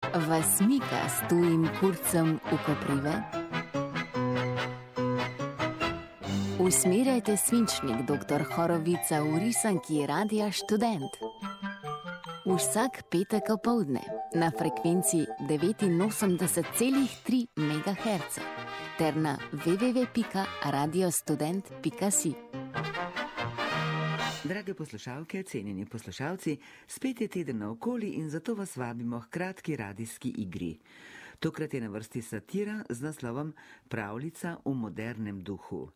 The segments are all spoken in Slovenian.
Vas mika s tujim kurcem v koprive? Usmerjajte svinčnik dr. Horovica v risanki Radia Študent. Vsak petek opoldne na frekvenci 89,3 MHz ter na www.radiostudent.si. Drage poslušalke, cenjeni poslušalci, spet je teden naokoli in zato vas vabimo k kratki radijski igri. Tokrat je na vrsti satira z naslovom Pravljica v modernem duhu.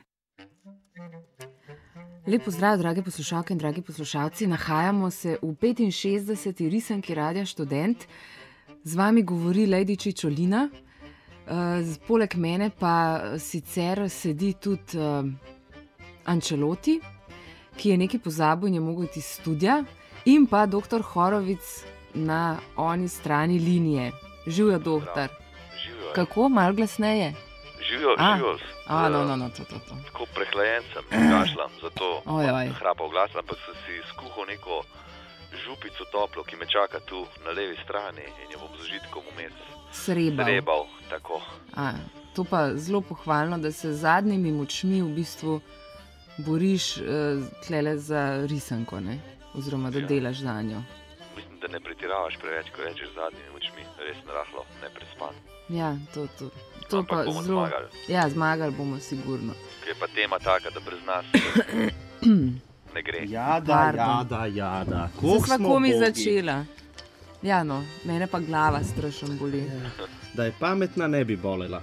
Lep pozdrav, drage poslušalke in dragi poslušalci. Nahajamo se v 65. risanki Radia Študent. Z vami govori Lady Čičolina. Poleg mene pa sicer sedi tudi Ančeloti, ki je nekaj pozabil in je mogel iti iz studia, in pa dr. Horovic na oni strani linije. Živijo, doktor. Živijo. Kako? Malo glasneje? Živijo. No, to. Tako prehlajen sem, kašljam, zato hrapal glas, ampak sem si skuhal neko župico toplo, ki me čaka tu na levi strani in jo bom z užitkom vmes srebal. Tako. To pa zelo pohvalno, da se z zadnjimi močmi v bistvu boriš tlele za risanko, ne? Oziroma, da delaš za njo. Mislim, da ne pretiravaš preveč, ko rečeš z zadnjimi močmi, res narahlo, neprespan. Ja, to pa bomo zelo... zmagali. Ja, zmagali bomo sigurno. Ker je pa tema taka, da brez nas ne gre. Jada. Se sva komi začela. Ja, no, mene pa glava strašno boli. Da je pametna, ne bi bolela.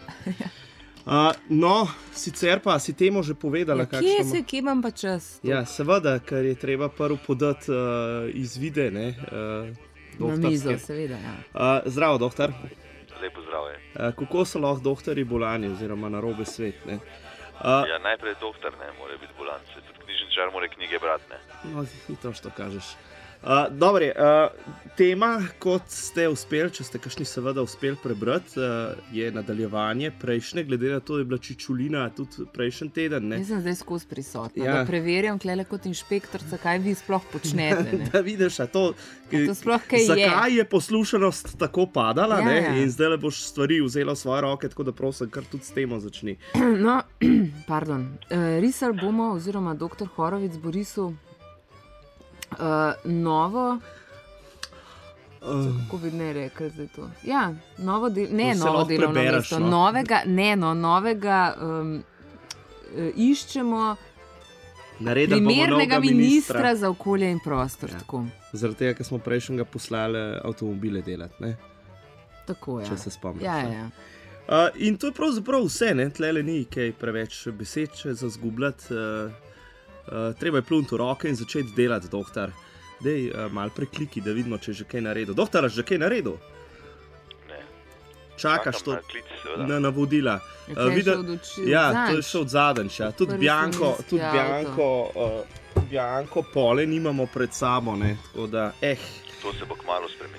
No, sicer pa si temu že povedala, kje imam pa čas? Ja, seveda, ker je treba prvo podati izvide, ne, na mizo, seveda, ja. Zdravo, doktor. Lepo zdrav je. Kako so lahko doktorji bolani oziroma narobe svet, ne? Ja, najprej doktor ne more biti bolan, se tudi knjižničar more knjige brati, ne. No, ti to što kažeš. Dobre, tema, kot ste uspeli, če ste kakšni seveda uspeli prebrati, je nadaljevanje prejšnje, glede na to, da je bila Čičolina tudi prejšnji teden. Ne? Jaz sem zdaj skozi prisotna, da preverjam tlele kot inšpektorca, kaj vi sploh počnete. Ne? Da vidiš, to sploh kaj zakaj je poslušanost tako padala, ne? In zdaj boš stvari vzela v svoje roke, tako da prosim, kar tudi s temo začni. No, pardon, risali bomo, oziroma dr. Horovic bo risal novo, kako bi ne rekel zdaj to? Ja, novo delovno mesto. Novega iščemo primernega ministra za okolje in prostor. Ja. Zaradi tega, ker smo prejšnjega poslali avtomobile delati, ne? Tako je. Če se spomniš. Ja. In to je pravzaprav vse, ne? Tlele ni kaj preveč besed za zgubljati. Treba je pluniti v roke in začeti delati, doktor. Dej, malo prekliki, da vidimo, če je že kaj naredil. Doktor, že kaj naredil? Ne. Čakaš to klic, na navodila. To je še od zadenča. Tudi Bianco pole nimamo pred sabo, ne? Tako da, To se bo kmalu spremenilo.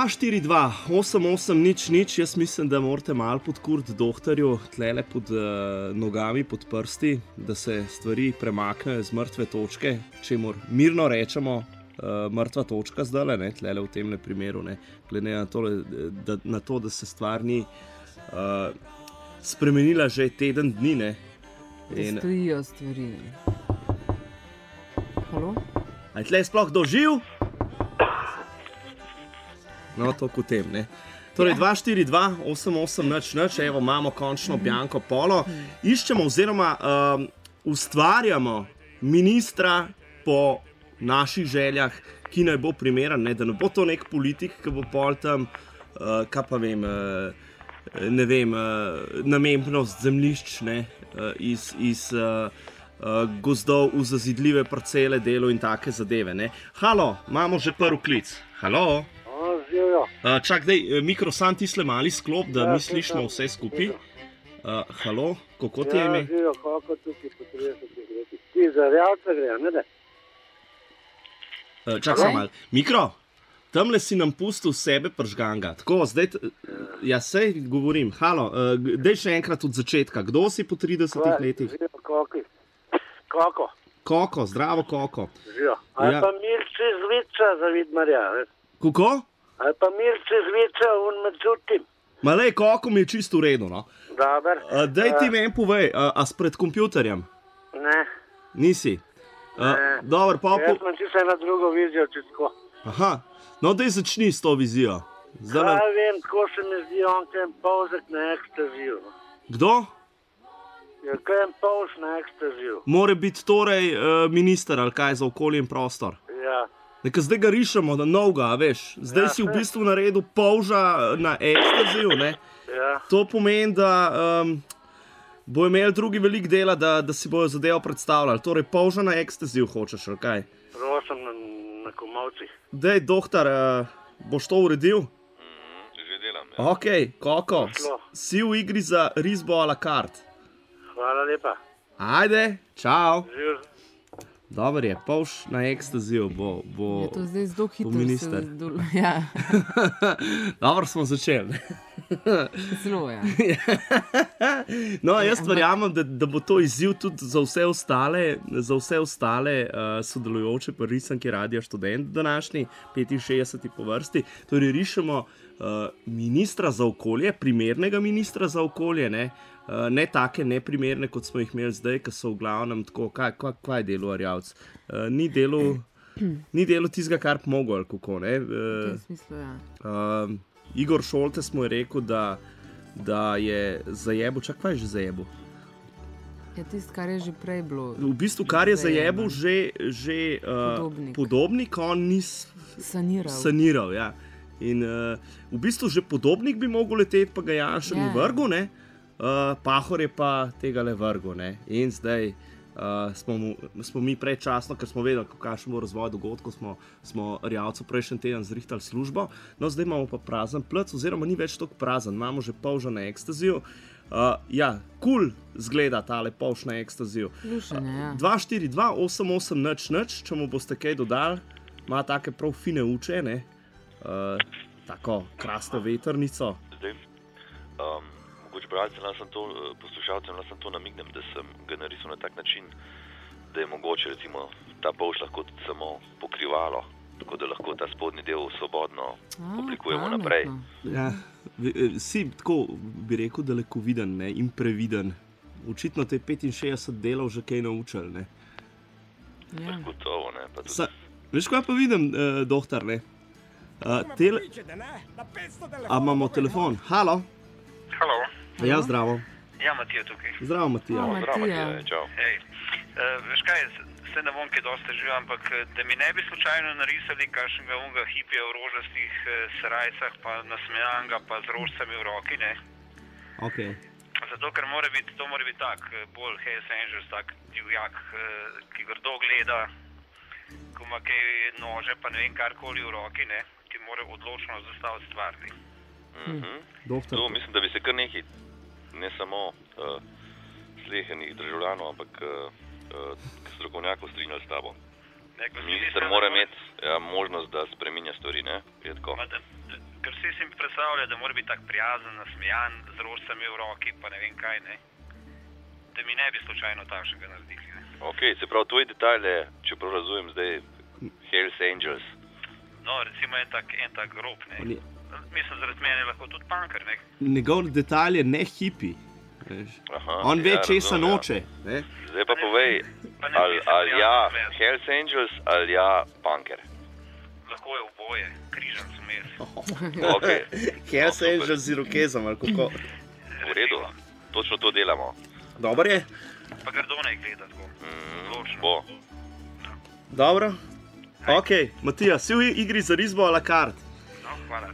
242-88-00, jaz mislim, da morate malo podkuriti doktorju tlele pod nogami, pod prsti, da se stvari premaknejo z mrtve točke, čemur mirno rečemo mrtva točka zdaj, ne, tlele v temle primeru, ne, glede na to, da se stvar ni spremenila že teden dni, ne. Da stojijo stvari. Halo? A je tle sploh doživ? No, to kot tem, ne. Torej, 242-88-00, evo, imamo končno Bianco polo. Iščemo oziroma ustvarjamo ministra po naših željah, ki naj bo primeren, ne, da ne bo to nek politik, ki bo pol tam, kaj pa vem, namembnost zemljišč, ne, iz gozdov v zazidljive parcele, delo in take zadeve, ne. Halo, imamo že prvi klic. Halo? Čak, dej, mikro sam tisle mali sklop, da mi slišimo vse skupaj. Halo, kako ti je ime? Ja, živijo, kako tukaj po 30 letih. Ti za realca gre, ne da? Čak sam mal. Mikro, tamle si nam pustil sebe pržganga. Tako, zdaj, ja sej govorim. Halo, dej še enkrat od začetka. Kdo si po 30 letih? Živijo, Koko. Koko, zdravo Koko. Živijo. A pa Mirči z Viča za Vidmarja, veš? Kako? Ali pa Mirce Zvica in Medzutim. Malej, kako mi je čisto v redu, no? Dobar. Daj ti meni povej, a si pred kompjuterjem? Ne. Nisi? Ne. Dobar, pa... Jaz sem čisto na drugo vizijo, čisto. Aha, no daj začni s to vizijo. Kaj vem, tako se mi zdi, on kaj je polžek na ekstaziju. Kdo? Ja, kaj je polž na ekstaziju. More biti torej minister ali kaj za okolje in prostor. Ja. Nekaj zdaj ga rišemo na novega, veš. Zdaj si v bistvu naredil polža na ekstaziju, ne? Ja. To pomeni, da bo imel drugi velik dela, da si bojo zadevo predstavljali. Torej, polža na ekstaziju hočeš, ali kaj? Prosim na Komovcih. Dej, doktor, boš to uredil? Že delam, ja. Ok, kako? Si v igri za risbo a la carte. Hvala lepa. Ajde, čau. Živ. Dobar je, polž na ekstaziju bo Je to zdaj zelo hitro. minister. Ja, Dobro smo začeli. zelo, ja. No, jaz verjamem, da bo to izziv tudi za vse ostale sodelujoče pri risanki Radia Študent današnji, 65. po vrsti. Torej, rišemo ministra za okolje, primernega ministra za okolje, ne take neprimerne, kot smo jih imeli zdaj, ki so v glavnem tako, kaj je delo Arjavc? Ni delo tistega, kar bi mogel, ali kako, ne? V tem smislu, ja. Igor Šoltes mu je rekel, da je zajebil, kaj je že zajebil? Je tisto, kar je že prej bilo. V bistvu, kar je zajebil že Podobnik, on ni saniral, ja. In v bistvu že Podobnik bi mogel leteti, pa ga Janša ni vrgel, ne? Pahor je pa tega le vrgel, ne? In zdaj smo mi predčasno, ker smo vedeli, kakšen bo razvoj dogodkov, smo Rjavcu prejšnji teden zrihtali službo, no zdaj imamo pa prazen plec, oziroma ni več toliko prazen, imamo že polža na ekstaziju. Ja, cool zgleda tale polž na ekstaziju. 24288 nič, če mu boste kaj dodali, ima take prav fine uče, ne? Tako krasno vetrnico. Zdaj, mogoče bralcem, poslušalcem, sem to namignem, da sem ga narisal na tak način, da je mogoče recimo ta polž lahko tudi samo pokrivalo, tako da lahko ta spodnji del svobodno oblikujemo naprej. Ja, si tako bi rekel dalekoviden, ne, in previden. Očitno te 65 delov že kaj naučili, ne. Ja. Gotovo, ne. Pa tudi... Veš, kaj pa vidim, doktor, ne? A imamo telefon? Halo? Halo. Ja, zdravo. Ja, Matija tukaj. Zdravo, Matija. Zdravo, Matija, čau. Hej, veš kaj, se ne bom kaj dosti živ, ampak da mi ne bi slučajno narisali kakšnega unga hipija v rožastih srajcah, pa nasmejanga, pa z rožcami v roki, ne? Ok. Zato, ker to mora biti tak, bolj Hells Angels, tak divjak, ki grdo gleda, ko ima kaj nože, pa ne vem karkoli v roki, ne? Ki mora odločno zastaviti stvarni. To mislim, da bi se kar nekaj, ne samo slehenih državljanov, ampak strokovnjakov strinjali s tabo. Minister mora imeti možnost, da spreminja stvari, ne? Ker vsi si mi predstavljajo, da mora biti tak prijazen, nasmejan, z rožcami v roki, pa ne vem kaj, ne? Da mi ne bi slučajno takšnega naredili, ne? Ok, se pravi, tvoji detajle, če prav razumem zdaj, Hells Angels. No, recimo en tak grob, ne? Mislim, zaradi mene je lahko tudi punker, ne? Njegov detalj je ne hipi. On ve, česa noče. Ne? Zdaj pa povej, ali ja Hells Angels ali ja punker. Lahko je oboje, križan so mes. Okay. Hells Angels z irokezom, ali kako? V redu, točno to delamo. Dobar je? Pa grdo ne gleda tako. Bo. Dobro. Ok, Matija, si v igri za risbo a la carte? No, hvala.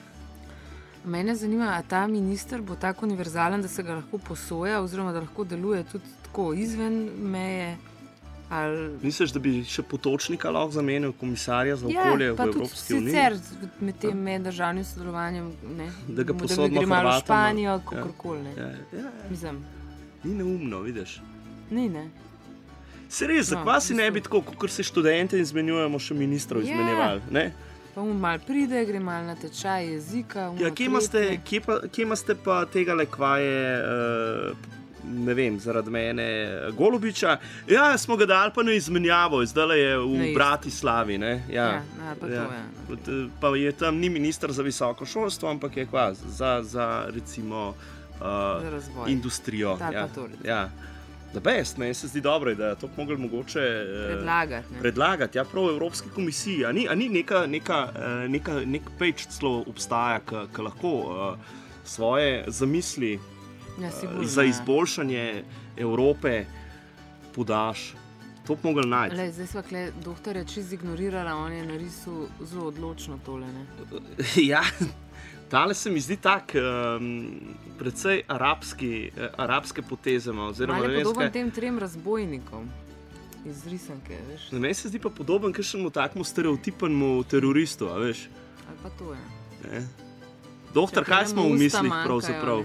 Mene zanima, a ta minister bo tako univerzalen, da se ga lahko posoja, oziroma da lahko deluje tudi tako izven meje? Ali... Misliš, da bi še Potočnika lahko zamenil, komisarja za okolje v Evropski uniji? Ja, pa tudi sicer med tem meddržavnim sodelovanjem, ne? Da ga posodimo Hrvatom. Da bi gre malo v Španijo, ja. kakorkoli, ne? Ja. Mislim. Ni neumno, vidiš? Ni, ne? Se res, zakaj si ne bi tako, kot se študente izmenjujemo, še ministrov izmenjevali, ne? Pa malo pride, gre malo na tečaj jezika. Ja, kje imate pa tegale kvaje ne vem, zaradi mene Golobiča. Ja, smo ga dali pa na izmenjavo, zdaj je v Bratislavi. Ne? Ja, pa je tam ni minister za visoko šolstvo, ampak je za recimo industrijo. Da best, meni se zdi dobro, da je to mogli mogoče predlagati. Ja, prav v Evropski komisiji. A ni nek page celo obstaja, ki lahko svoje zamisli za izboljšanje Evrope podaš. To bi mogli najti. Zdaj sva doktorja čisto ignorirala, on je narisal zelo odločno tole. Ne? Ja, tale se mi zdi tak, precej arabske poteze. Malo je podoben tem 3 razbojnikom iz risanke, veš. Meni se zdi pa podoben kakšnemu takmu stereotipnemu teroristu, a veš. Ali pa to je. Ne? Doktor, kaj smo v mislih pravzaprav?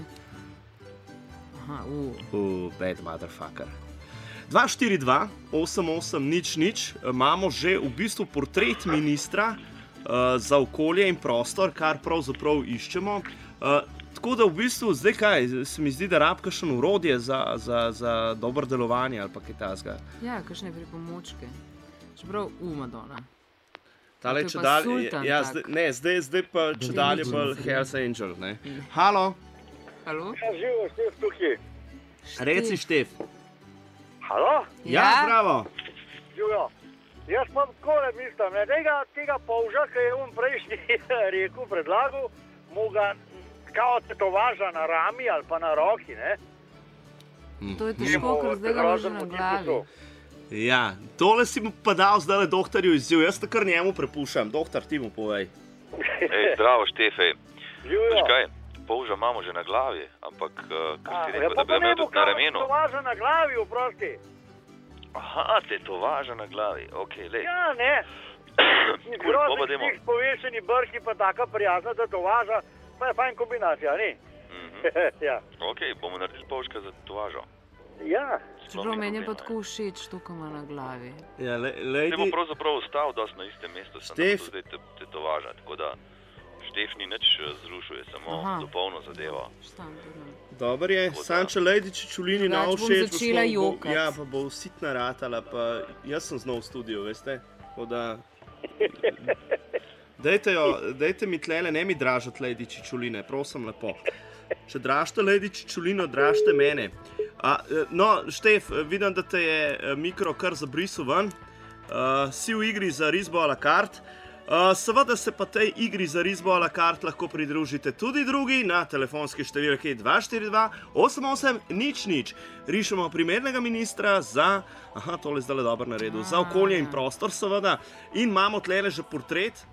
Bad motherfucker. 242-88-00, imamo že v bistvu portret ministra za okolje in prostor, kar pravzaprav iščemo. Tako da v bistvu zdaj kaj, se mi zdi, da rab kakšen urodje za dobro delovanje ali pa kaj takega. Ja, kakšne pripomočke. Čeprav Madonna. Tale čedalje, ja, zdaj pa čedalje bolj Hells Angel, ne. Halo? Ja, živo, Štef tukaj. Reci, Štef. Halo? Ja, zdravo. Živo. Jaz pa takole mislim, tega polža, ki je prejšnji rekel, predlagal, mu ga kao tetovaža na rami ali pa na roki, ne? To je težko, ker zdaj ga može na glavi. Ja, tole si mu pa dal zdaj doktorju izziv, jaz te kar njemu prepušam. Doktor, ti mu povej. Zdravo, Štefe. Veš kaj, polža imamo že na glavi, ampak kar si rekel, da bi imel tudi na ramenu. Tetovaža na glavi, oprosti. Aha, tetovaža na glavi, okej, lej. Ja, ne. Groznih tih povešeni brki pa taka prijazna tetovaža, pa je fajn kombinacija, ne? Ja. Okej, bomo naredili polžka za tetovažo. Ja. Čeprav meni je pa tako všeč, to, ko ima na glavi. Ja, Se bo pravzaprav ostal dosti na istem mestu, sem to zdaj tetovaža, tako da Štef ni nič zrušil, je samo dopolno zadevo. Dobar je, Sanča Lejdiči Čulini na všeč, ja, pa bo sitna ratala, pa jaz sem znal v studiu, veste, tako da... Dajte mi tlele, ne mi dražati Lejdiči Čuline, prosim lepo. Če dražite Lejdiči Čulino, dražite mene. No, Štef, vidim, da te je mikro kar zabrisal ven. Si v igri za risbo a la carte. Seveda se pa tej igri za risbo a la carte lahko pridružite tudi drugi na telefonski številki 242-88-00. Rišemo primernega ministra za, tole je zdaj dobro naredil, za okolje in prostor seveda. In imamo tlele že portret.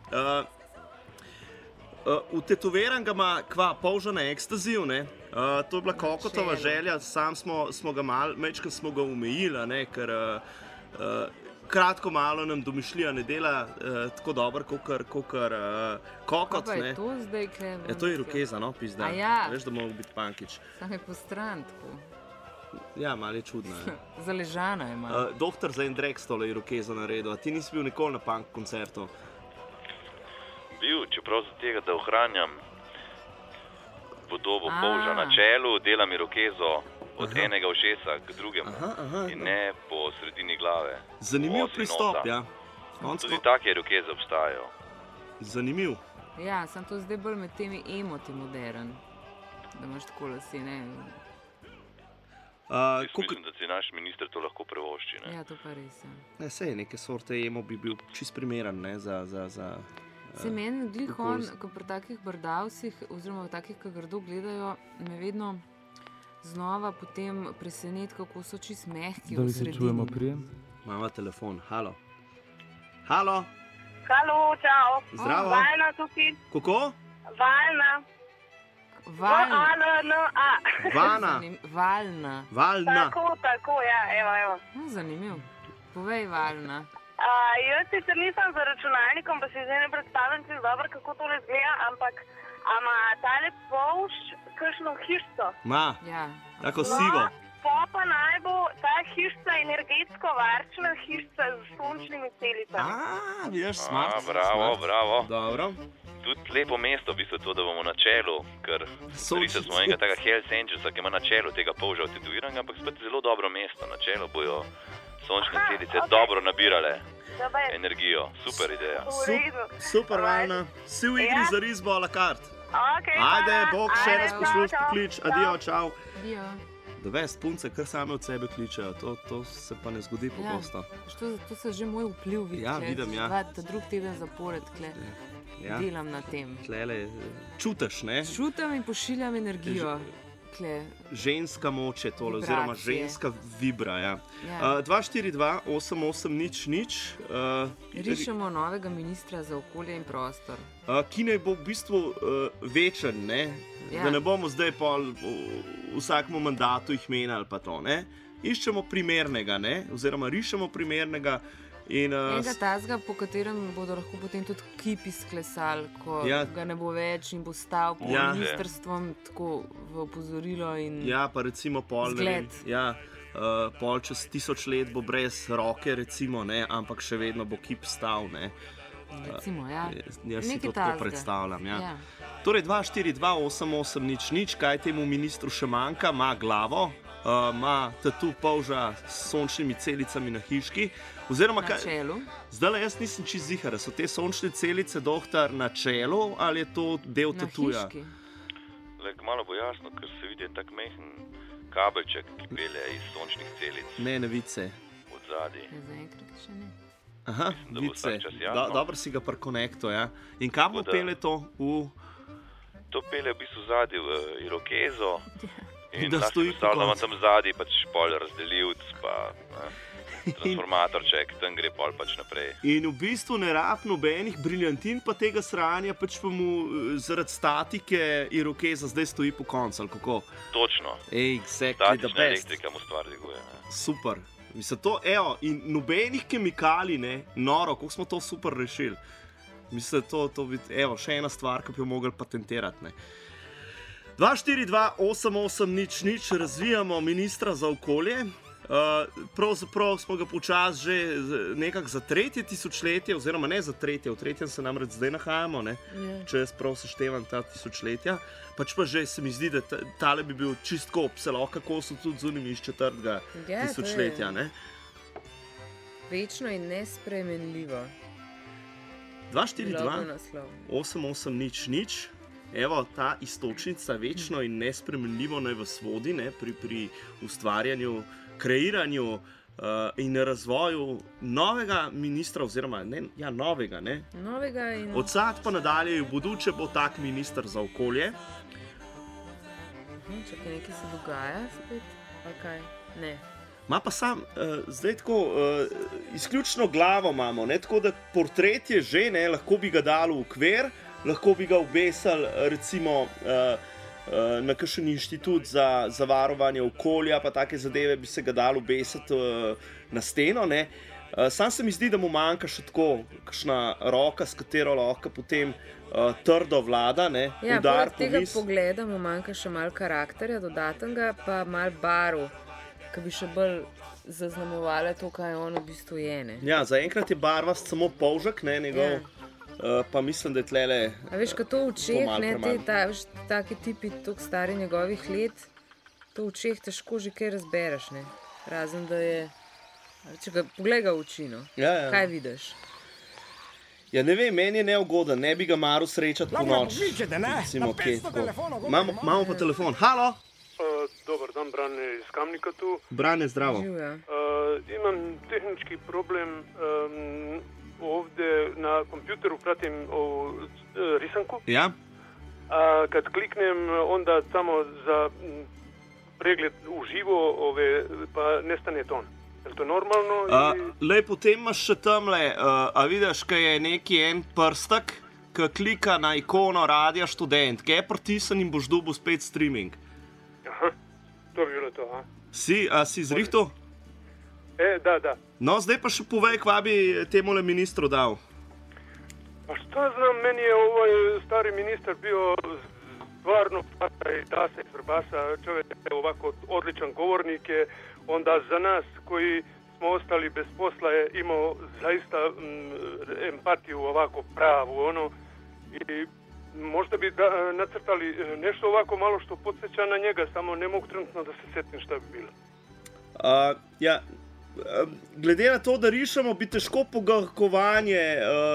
Utetoviran ga ima polža na ekstaziju, ne. To je bila Kokotova želja, sam smo ga mečkrat smo ga umejili, ne, ker kratko malo nam domišljija ne dela tako dobro, kakor Kokot, ne. Kaj pa je to zdaj, kaj? Ja, to je irokeza, no, pizda. Veš, da mogo biti pankič. Sam je po stran tako. Ja, malo je čudna. Zaležana je malo. Doktor za en drek stole irokeza naredil, a ti nisi bil nikoli na punk koncertu? Bil, čeprav za tega, da ohranjam podobo polža na čelu, delam irokezo od enega ušesa k drugemu in ne po sredini glave. Zanimiv pristop, ja. Tudi take irokeze obstajajo. Zanimiv. Ja, sem to zdaj bolj med temi emoti modern, da imaš tako lase, ne? Mislim, da si naš minister to lahko prevošči, ne? Ja, to pa res, ja. Ne, sej, neke sorte emo bi bil čist primeren, ne, za Se meni glih on, ko pri takih brdavsih, oziroma takih, ki grdo gledajo, me vedno znova potem preseneti, kako so čist mehki v sredini. Da li se čujemo prijem? Mama telefon, halo. Halo. Halo, čau. Zdravo. Valna tukaj. Kako? Valna. V-A-L-N-A. Valna. Tako, ja, evo. Zanimiv. Povej, Valna. Jaz sicer nisem za računalnikom, pa si zdaj ne predstavljam čisto dobro, kako to izgleda, ampak ima tale polž kakšno hišco? Ma, tako sivo. Pa naj bo ta hišca energetsko varčna hišca z sončnimi celicami. Vidiš, smart. Bravo. Dobro. tudi lepo mesto, v bistvu to, da bomo na čelu, ker smo enega tega Hells Angelsa, ki ima na čelu tega polža tetoviranega, ampak spet zelo dobro mesto. Na čelu bojo sončne celice dobro nabirale energijo. Super ideja. Super, Valna. Si v igri za risbo a la carte. Ajde, Bog, še raz posluš poklič. Adijo, čau. Da veš, punce kar same od sebe kličejo, to se pa ne zgodi pogosto. To se že moj vpliv vidi. Ja, vidim, ja. Ta drug teden zapored, delam na tem. Tlele, čutiš, ne? Čutim in pošiljam energijo. Ženska moč je tole, oziroma ženska vibra, ja. 242-8800. Rišemo novega ministra za okolje in prostor. Ki naj bo v bistvu večen, ne? Ja. Da ne bomo zdaj pol v vsakmu mandatu jih menjali pa to, ne? Iščemo primernega, ne? Oziroma rišemo primernega. Enega tazga, po katerem bodo lahko potem tudi kip izklesali, ko ga ne bo več in bo stal pod ministrstvom tako v opozorilo in ja, pa recimo pol, zgled. Pol čez 1000 let bo brez roke, recimo, ne, ampak še vedno bo kip stal, ne. Recimo, ja. Jaz si to tako predstavljam, ja. Torej 242-8800, kaj temu ministru še manjka, ima glavo, ima tatu polža s sončnimi celicami na hiški. Oziroma, na čelu. Zdaj jaz nisem čist zihar, so te sončne celice, doktor, na čelu ali je to del tatuja? Na hiški. Malo bo jasno, ker se vidi tak mehen kabelček, ki pelje iz sončnih celic. Ne vice. Od zadaj. Zaenkrat še ne. Aha, vice. Dobro si ga prekonekto, ja. In kam bo pelje to? To pelje v bistvu zadaj v irokezo. In da stoji postavljamo tam zadaj, pač pol razdelivc, pa transformatorček, tam gre pol pač naprej. In v bistvu ne rab nobenih briljantin pa tega sranja, pač pa mu zaradi statike irokeza zdaj stoji po koncu, ali kako? Točno. Exactly the best. Statična elektrika mu stvar diguje. Super. Mislim, to, in nobenih kemikalij, ne, noro, kako smo to super rešili. Mislim, to bi, še ena stvar, ki bi jo mogli patentirati, ne. 242-8800, razvijamo ministra za okolje. Pravzaprav smo ga počasi že nekako za 3. tisočletje, oziroma ne za 3., v 3. se namreč zdaj nahajamo, ne? Če jaz prav seštevam ta tisočletja. Pač pa že se mi zdi, da tale bi bil čistko obselo, kako so tudi zunimi iz 4. tisočletja. Ne? Večno in nespremenljivo. 242-8800. Evo, ta istočnica večno in nespremenljivo naj vas vodi, ne, pri ustvarjanju, kreiranju in razvoju novega ministra, oziroma novega, ne? Novega in od sad pa nadalje v buduče bo tak minister za okolje. Čakaj, nekaj se dogaja spet, ali kaj? Ne. Ma pa sam, zdaj tako, izključno glavo imamo, ne, tako da portret je že, ne, lahko bi ga dali v okvir, lahko bi ga obesali recimo na kakšen inštitut za varovanje okolja, pa take zadeve bi se ga dali obesati na steno, ne. Sam se mi zdi, da mu manjka še tako kakšna roka, s katero lahko potem trdo vlada, ne. Ja, poleg tega pogleda mu manjka še malo karakterja dodatnega, pa malo barv, ki bi še bolj zaznamovale to, kaj on v bistvu je, ne. Ja, zaenkrat je barvast samo polžek, ne, njegov. Pa mislim, da je tlele. A veš, ko to v očeh, ne, taki tipi toliko stari njegovih let, to v očeh težko že kaj razbereš, ne. Razen, da je, poglej ga v oči, no. Ja. Kaj vidiš? Ja, ne vem, meni je neugoden, ne bi ga maral srečati po noč. Imamo pa telefon. Halo? Dobar dan, Brane iz Kamnika tu. Brane, zdravo. Imam tehnički problem. Ovdje na kompjuteru pratim risanku. Ja. A kad kliknem onda samo za pregled uživo pa nestane ton. Je to normalno? Lej, potem imaš še tamle, a vidiš, kaj je neki en prstak, ki klika na ikono Radia Študent, ki je pritisnjen in boš dobil spet streaming. Aha, to bi bilo to, a? Si zrihtal? Da. No, zdaj pa še povej, kva bi temule ministru dal. Pa što znam, meni je ovaj stari ministar bio stvarno da se izbrbasa, čovjek je ovako odličan govornik je, onda za nas koji smo ostali bez posla je imao zaista empatiju ovako pravu, I možda bi nacrtali nešto ovako malo što podsjeća na njega, samo ne mogu trenutno da se setim šta bi bilo. Glede na to, da rišemo, bi težko pogarkovanje,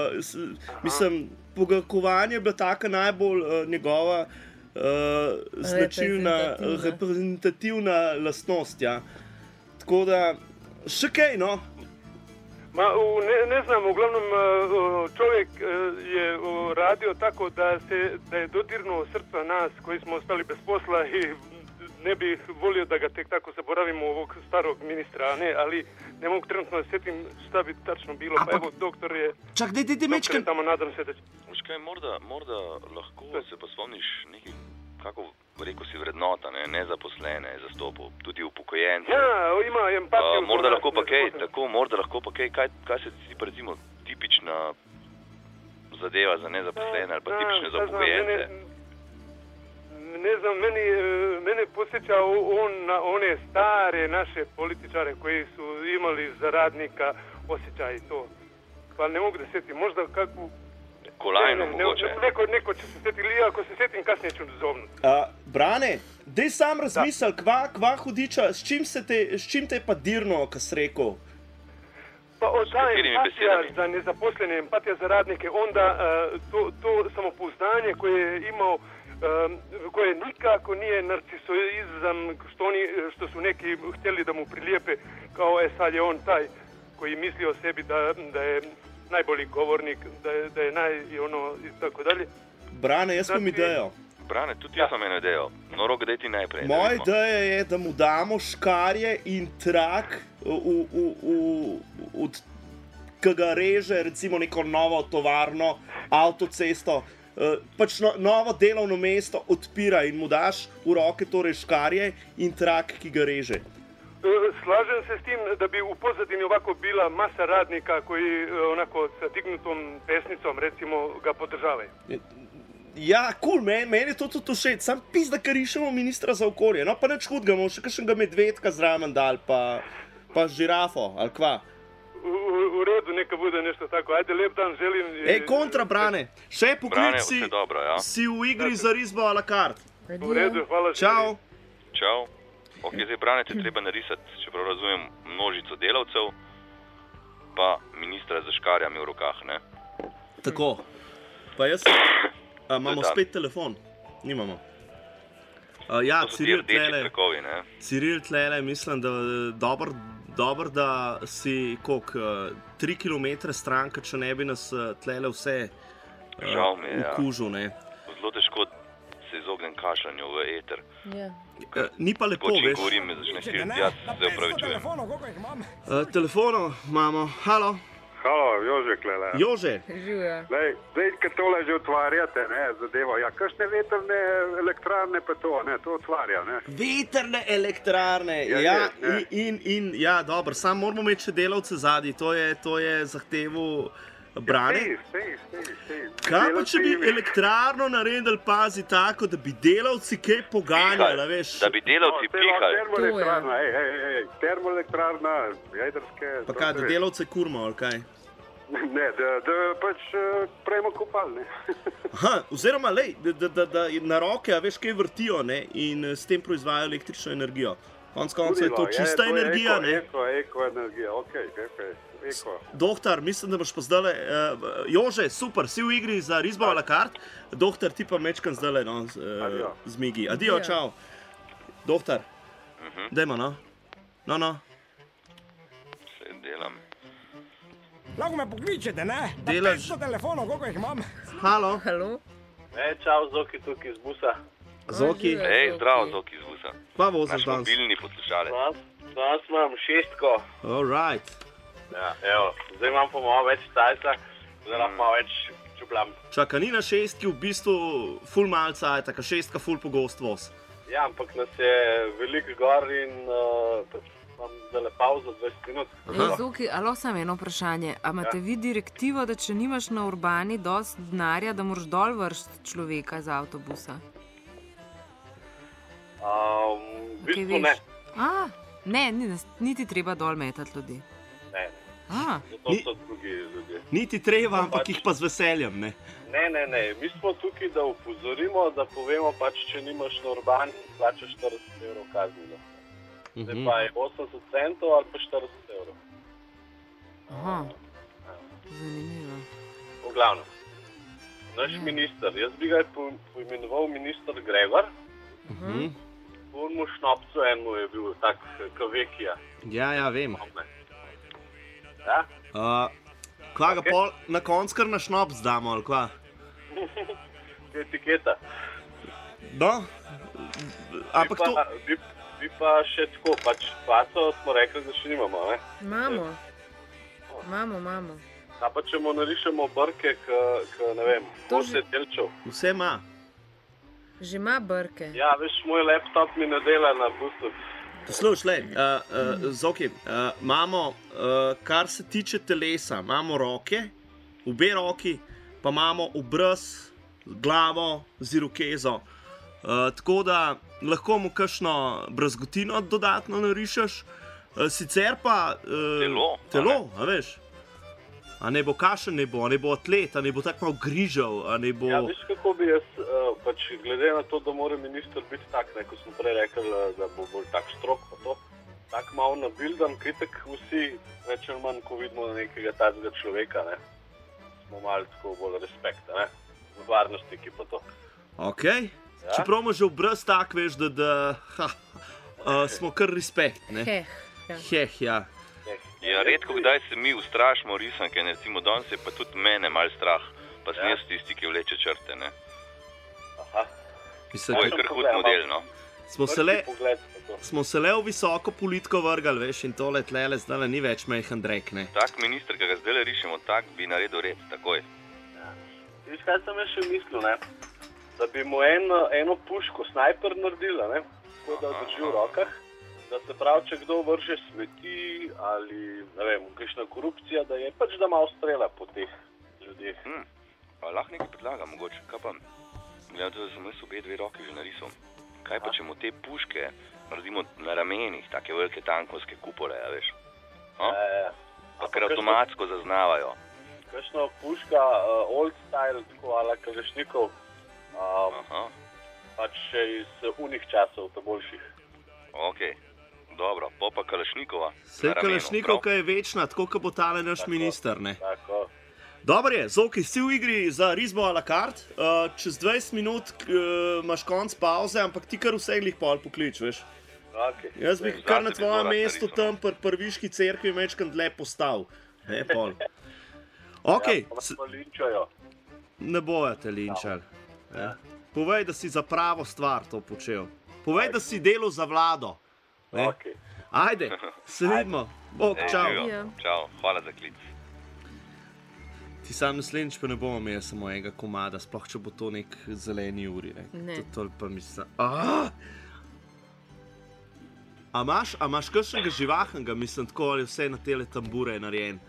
pogarkovanje je bila taka najbolj njegova značilna, reprezentativna lastnost, ja. Tako da, še kaj, no? Ne znam, uglavnom čovjek je radio tako da je dodirnuo srca nas koji smo ostali bez posla i ne bih volio da ga tek tako zaboravimo ovog starog ministra, ali ne mogu trenutno da setim šta bi tačno bilo. Pa evo, doktor je... Čak, dajte mečkan... Tamo nadam se da će... Kaj, morda lahko se pa spomniš nekaj, kako rekel si, vrednota, nezaposlene, zastopov, tudi upokojence. Ja, ima empatijo. Morda lahko pa kaj, morda lahko pa kaj se ti pa recimo tipična zadeva za nezaposlene ali pa tipične za upokojence? Ne znam, mene posjeća na one stare naše političare koji su imali za radnika osjećaj i to. Pa ne mogu da sjetim, možda kakvu... Kolajno mogoče. Neko će se sjetiti, ili ako se sjetim, kasnije ću zovnuti. Brane, daj sam razmisel, kva hudiča, s čim te je pa dirno, kaj si rekel? Pa ta empatija za nezaposlene, empatija za radnike, onda to samopouzdanje koje je imao, koje nikako nije narcisoizam, što su neki htjeli da mu prilijepe, kao sad je on taj koji misli o sebi da je najbolji govornik, da je i tako dalje. Brane, jaz imam idejo. Brane, tudi jaz imam eno idejo. No, Rok, daj ti najprej. Moja ideja je, da mu damo škarje in trak, ki ga reže recimo neko novo tovarno, avtocesto, pač novo delovno mesto odpira in mu daš v roke torej škarje in trak, ki ga reže. Slažem se s tim da bi u pozadini ovako bila masa radnika koji onako sa dignutom pesnicom recimo ga podržavaju. Ja, cool, meni je to tudi všeč, sam pizda, ker rišemo ministra za okolje, no pa neč hudga, imamo še kakšnega medvedka zraven dal, pa žirafo, ali kva. U redu, neka bude nešto tako, ajde, lep dan, želim... kontra, Brane, še poklic si v igri za risbo a la carte. U redu, hvala. Čau. Čau. Ok, zdaj, Brane, te treba narisati, čeprav razumem, množico delavcev, pa ministra za škarjami v rokah, ne? Tako. Pa jaz... imamo spet telefon? Nimamo. Ja, Ciril tlele, mislim, da dobro, da si, koliko, 3 kilometre stran, če ne bi nas tlele vse ukužil, ne? Zelo težko se izognem kašanju v eter. Ni pa lepo, veš. Ko govorim, me začne skriti, jaz se upravičujem. Telefono imamo, halo. Halo, Jože klele. Jože. Zdaj, kad tole že otvarjate, zadevo, kakšne vetrne elektrarne pa to otvarja, ne? Vetrne elektrarne, ja, dobro, sam moramo imeti še delavce zadnji, to je zahtevo Brane. Kaj pa, če bi elektrarno naredili, pazi, tako, da bi delavci kaj poganjali, veš? Da bi delavci pihali. Termoelektrarna, jedrske... Pa kaj, da delavce kurmo, ali kaj? Ne, da pač prejmo kopalne. Aha, oziroma, lej, da na roke, veš, kaj vrtijo, ne, in s tem proizvajajo električno energijo. Konec konca je to čista energija, ne? Eko energija, okej. Doktor, mislim, da boš pa zdajle... Jože, super, si v igri za risbo a la carte. Doktor, ti pa mečkan zdajle, no, zmigi. Adijo, čau. Doktor, dajmo, no. No. Se delam. Lahko me pokličete, ne? Delaš... 500 telefonov, koliko jih imam? Halo. Čau, Zoki tukaj iz busa. Zoki. Zdravo, Zoki iz busa. Kva voziš danes? Naš mobilni poslušalec. Danes imam 6. All right. Ja, evo, zdaj imam pa malo več cajta, zdaj lahko malo več čupljam. Čaka, ni na 6 v bistvu ful mal cajta, ka 6 ful pogost voz. Ja, ampak nas je veliko gor in imam zdaj pauzo 20 minut. Zoki, alo, samo eno vprašanje. A imate vi direktivo, da če nimaš na Urbani dost denarja, da moraš dol vršiti človeka z avtobusa? V bistvu ne. Ne, ni ti treba dol metati ljudi. Ne. Zato so drugi ljudje. Niti treba, ampak jih pa z veseljem, ne? Ne. Mi smo tukaj, da upozorimo, da povemo pač, če nimaš na Urban, plačaš 40 evrov kazni. Zdaj pa je 80 centov ali pa 40 evrov. Aha, zanimivo. V glavnem, naš minister, jaz bi ga poimenoval minister Gregor. Mu šnopcu enemu je bil tak kavekija. Ja, vem. Ja? Kva ga pol na konc kar na šnops damo, ali kva? Etiketa. No, ampak to... Bi pa še tako, pač paco smo rekli, da še nimamo, ne? Imamo. A pa če mu narišemo brke, ne vem, vse delčev. Vse ima. Že ima brke. Ja, veš, moj laptop mi ne dela na Bluetooth. Slušaj, Zoki, imamo, kar se tiče telesa, imamo roke, obe roki, pa imamo obraz, glavo z irokezo. Tako da lahko mu kakšno brazgotino dodatno narišeš, sicer pa telo, a veš. A ne bo kašen, ne bo atlet, a ne bo tako malo grižal, a ne bo... Ja, veš, kako bi jaz, pač glede na to, da mora minister biti tak, ne, ko smo prej rekli, da bo bolj tak strok, pa to, tak malo nabildan, kritek vsi, rečem manj, ko vidimo nekega takega človeka, ne, smo malo tako bolj respekta, ne, v varnostniki pa to. Okej, čeprav ima že obraz tak, veš, da smo kar respekt, ne. Ja. Ja, redko kdaj se mi ustrašimo risanke, recimo danes je pa tudi mene malo strah, pa sem jaz tisti, ki vleče črte, ne. Aha. To je kar hud model, no. Smo se le v visoko politiko vrgali, veš, in tole tlele zdaj ni več majhen drek, ne. Tak minister, ki ga zdaj rišemo, tak bi naredil red, takoj. Ja. Viš, kaj sem jaz še mislil, ne, da bi mu eno puško snajper naredila, ne, tako da drži v rokah. Da se pravi, če kdo vrže smeti ali, ne vem, kakšna korupcija, da je pač da malo strela po teh ljudeh. Pa lahko nekaj predlaga, mogoče, kaj pa, gledam, da sem jaz obe dve roki že narisal. Kaj pa, če mu te puške naredimo na ramenih, take velike tankovske kupole, a veš? Pa kar avtomatsko zaznavajo. Kakšna puška, old style, tako ala Kalešnikov, pač še iz unih časov, ta boljših. Okej. Dobro, pa Kalešnikova. Vse Kalešnikovka je večna, tako kot bo tale naš minister, ne? Tako. Dobro je, Zoki, si v igri za risbo a la carte, čez 20 minut imaš konc pauze, ampak ti kar vse glih pol poklič, veš? Okay. Jaz bi kar na tvojem mestu tam pri Prviški cerkvi mečkam dlje postal. Ne, pol. Okej. Ja, pa linčajo. Ne bojo te linčali. Ja. Povej, da si za pravo stvar to počel. Povej, da si delal za vlado. Okay. Ajde, se vidimo. Bog, čau. Čau, hvala za klic. Ti sam naslednjič pa ne bomo imeli samo enega komada, sploh če bo to nek zeleni uri. Ne. To pa mislim... A imaš kakšnega živahnega, mislim, tako ali vse na tele tambure je narejen?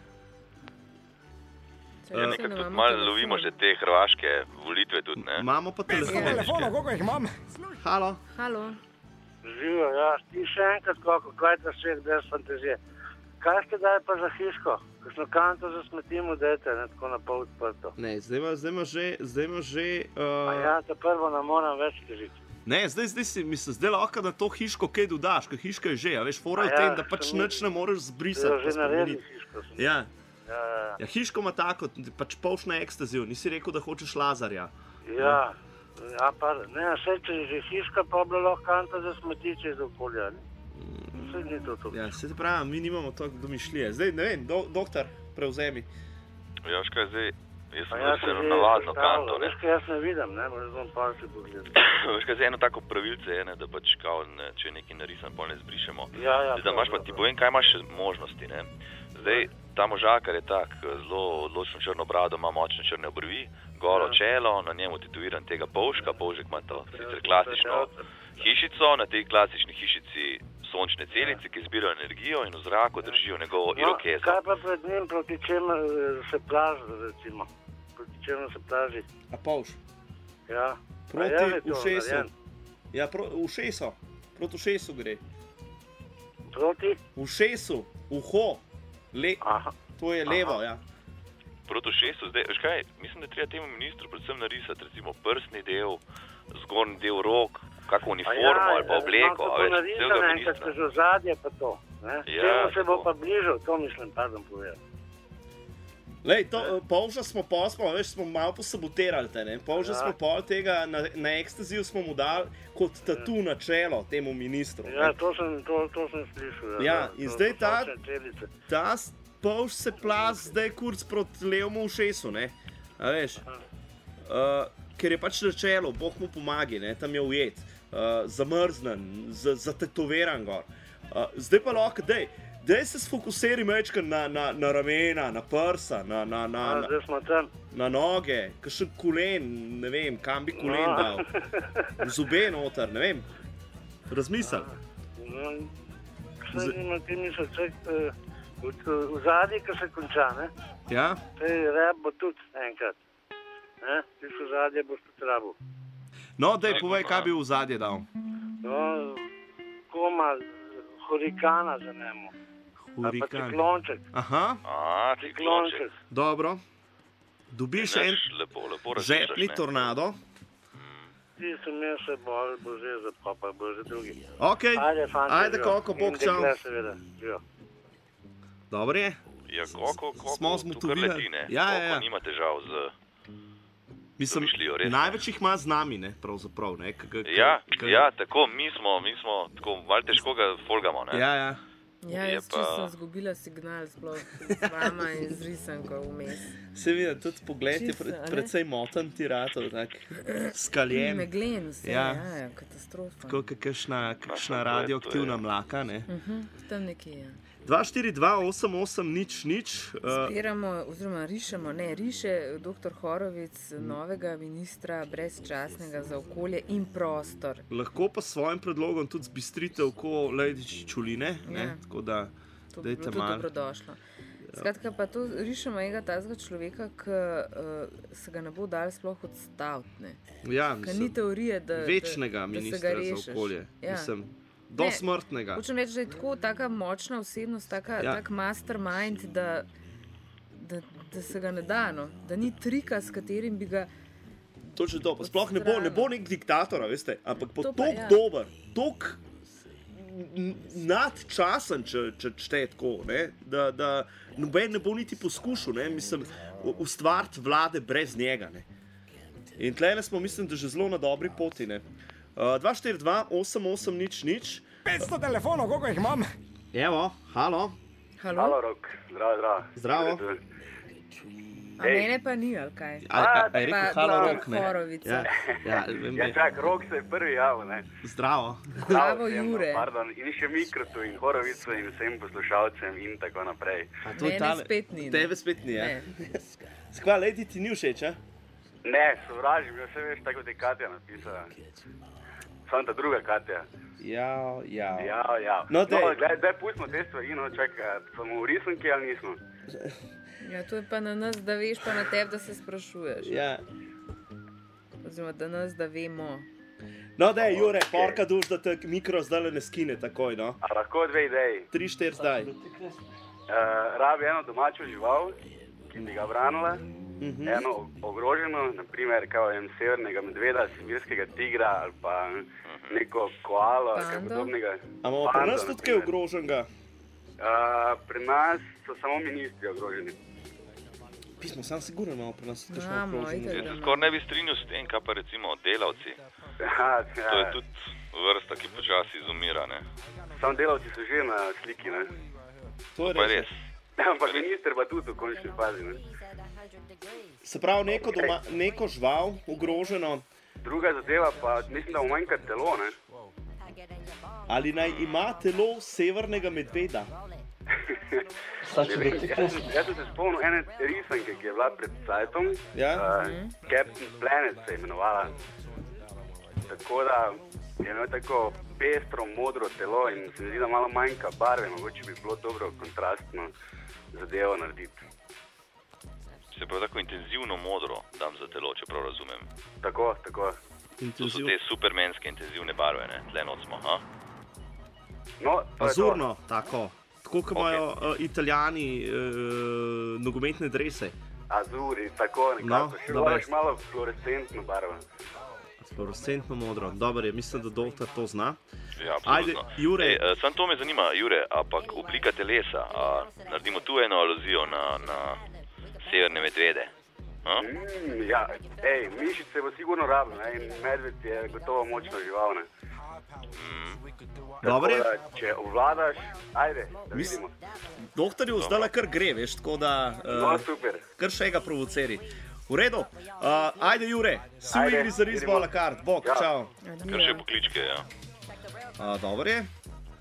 Ja, nekaj tudi malo lovimo že te hrvaške volitve tudi, ne? Imamo pa telefona, koliko jih imam? Halo. Živijo, ja, ti še enkrat, kaj da še gdje fantazije. Kaj ste dali pa za hiško? Kakšno kanto za smetimo dete, ne tako na pol odprto? Ne, zdaj ima že... Ja, ta prvo ne moram več težiti. Ne, zdaj lahko na to hiško kaj dodaš, ker hiška je že, a veš, fora je v tem, da pač nič ne moreš zbrisati. Že naredil hiško. Ja, hiško ima tako, pač polš na ekstazijo, nisi rekel, da hočeš Lazarja. Ja, pa ne, vse če že hiška, pa bi lahko kanta za smetiče iz okolja, ne? Vse ni to. Ja, se pravi, mi nimamo toliko domišljije. Zdaj, ne vem, doktor, prevzemi. Ja, škaj zdaj, jaz sem zelo navadno kanto, ne? Veš, kaj jaz ne vidim, ne, moram zelo pa se pogledati. Veš, kaj zdaj eno tako pravilce je, ne, da pač kao, če je nekaj narisan, pol ne zbrišemo. Ja. Zdaj, imaš pa, ti povem, kaj imaš možnosti, ne? Zdaj, ta možakar je tak, zelo odločno črno brado, ima močne črne obrvi, golo čelo, na njemu tetoviran tega polžka, polžek ima to sicer klasično hišico, na tej klasični hišici sončne celice, ki zbirajo energijo in v zraku držijo njegovo irokezo. Kaj pa pred njim, proti čemu se plaži, recimo? Proti čemu se plaži? A polž? Ja. Proti ušesu. Ja, ušeso. Proti ušesu gre. Proti? Ušesu. Uho. To je levo, ja. Proti ušesu, zdaj, veš kaj, mislim, da treba temu ministru predvsem narisati, recimo prsni del, zgornji del rok, kako uniformo ali pa obleko. Ja, narisane, enkrat se že ozadje pa to. Temu se bo pa bližal, to mislim, pardon povedal. Lej, polža smo veš, smo malo posabotirali te, ne? Polža smo pol tega, na ekstaziju smo mu dali kot tatu na čelo temu ministru. Ja, to sem slišal. Ja, in zdaj ta polž se plas zdaj kurc proti levemu ušesu, ne? A veš? Ker je pač na čelo, Bog mu pomagi, ne? Tam je ujet, zamrznen, zatetoviran gor. Zdaj pa lahko, daj se sfokusiri mečka na ramena, na prsa, na noge, kakšen kolen, ne vem, kam bi kolen dal, zobe noter, ne vem, razmisel. Ti misliš, v zadnji, ko se konča, ne? Ja? Rab bo tudi enkrat, ne? Ti v zadnje boš tudi rabu. No, daj, povej, kaj bi v zadnje dal. No, koma, hurikana za njemu. Ali pa ciklonček. Aha. Ciklonček. Dobro. Dobiš en žepni tornado. Ti sem jaz se bolj, bo že zapopal, bo že drugi. Ok, ajde koliko, Bog čau. Dobro je. Ja, koliko smo tukaj leti, ne? Koliko nima težav z... Mislim, največ jih ima z nami, ne, pravzaprav, ne. Ja, tako, mi smo, tako, malo težko ga folgamo, ne. Ja. Ja, jaz sem zgubila signal sploh z vama in z risanko vmes. Se vidi, tudi pogled je predvsej moten ti ratov, tak skaljen. Meglen vse, ja, katastrofa. Tako kakšna radioaktivna mlaka, ne. Tam nekje, ja. 242-88-0. Zbiramo, oziroma riše dr. Horovic, novega ministra brezčasnega za okolje in prostor. Lahko pa s svojim predlogom tudi zbistrite oko Lejdiči Čuline, ne? Tako da to bi bilo tudi dobrodošlo. Skratka, pa to rišemo enega tazga človeka, ki se ga ne bo dal sploh odstaviti, ne. Ja, ni teorije, da večnega ministra za okolje, mislim. Do smrtnega. Hočem reči, da je tako taka močna osebnost, tak mastermind, da se ga ne da, no. Da ni trika, s katerim bi ga... Točno to, sploh ne bo nek diktator, veste, ampak bo tok dober, tok nadčasen, če šteje tako, ne, da noben ne bo niti poskušal, ne, mislim, ustvariti vlade brez njega, ne. In tlele smo, mislim, da že zelo na dobri poti, ne. 242-88-0. 500 telefonov, koliko jih imam? Evo, halo. Halo, Rok, zdravo. Zdravo. A mene pa ni, ali kaj? A je rekel halo, Rok, ne? Horovica. Ja, čak, Rok se je prvi javil, ne? Zdravo. Zdravo, Jure. Pardon, in še Mikrotu in Horovicu in vsem poslušalcem in tako naprej. Mene spet ni. Tebe spet ni, ja? Skva, Lejdi ti ni všeč, a? Ne, sovražim, jaz se veš, tako da je Katja napisala. Sam ta druga Katja. Ja. No, daj pustimo te stvari, no, čakaj, smo v risanki ali nismo? Ja, to je pa na nas, da veš, pa na tebi, da se sprašuješ. Ja. Oziroma, da nas, da vemo. No, daj, Jure, porka duš, da te mikro zdaj ne skine takoj, no. A lahko dve ideji? 3-4 zdaj. Rabi eno domačo žival, ki bi ga branila. Eno ogroženo, naprimer kao severnega medveda, sibirskega tigra ali pa neko koalo ali kaj podobnega. A imamo pri nas tudi kaj ogroženega? Pri nas so samo ministri ogroženi. Pismo, sam sigurno imamo pri nas tudi kakšno ogroženega. Jaz se skoraj ne bi strinjal s tem, kaj pa recimo delavci. To je tudi vrsta, ki počasi izumira, ne. Samo delavci so že na sliki, ne. To je res. Ampak minister pa tudi v končni fazi, ne. Se pravi, neko žival ogroženo. Druga zadeva pa, mislim, da manjka telo, ne? Ali naj ima telo severnega medveda? Jaz sem se spomnil ene risanke, ki je bila pred sajtom. Captain Planet se je imenovala. Tako da je imel tako pestro, modro telo in se mi zdi, da malo manjka barve, mogoče bi bilo dobro kontrastno zadevo narediti. Se pravi tako intenzivno modro dam za telo, če prav razumem. Tako. To so te supermenske intenzivne barve, ne? Tle noc smo, ha? No, azurno, tako tako kot imajo Italijani nogometne drese. Azuri, tako nekako. Še moraš malo fluorescentno barvo. Fluorescentno modro. Dobro je, mislim, da doktor to zna. Ja, absolutno. Ajde, Jure. Sam to me zanima, Jure, ampak oblika telesa, naredimo tu eno aluzijo na severne medvede. Ja, mišice bo sigurno rabno, in medved je gotovo močno žival, ne. Dobre. Če ovladaš, ajde, da vidimo. Doktorju zdaj kar gre, veš, tako da super. Kar še ga provoceri. V redu, ajde Jure, si v igri za Rizbo a la carte, bok, čau. Kar še pokličke, ja. Dobro je.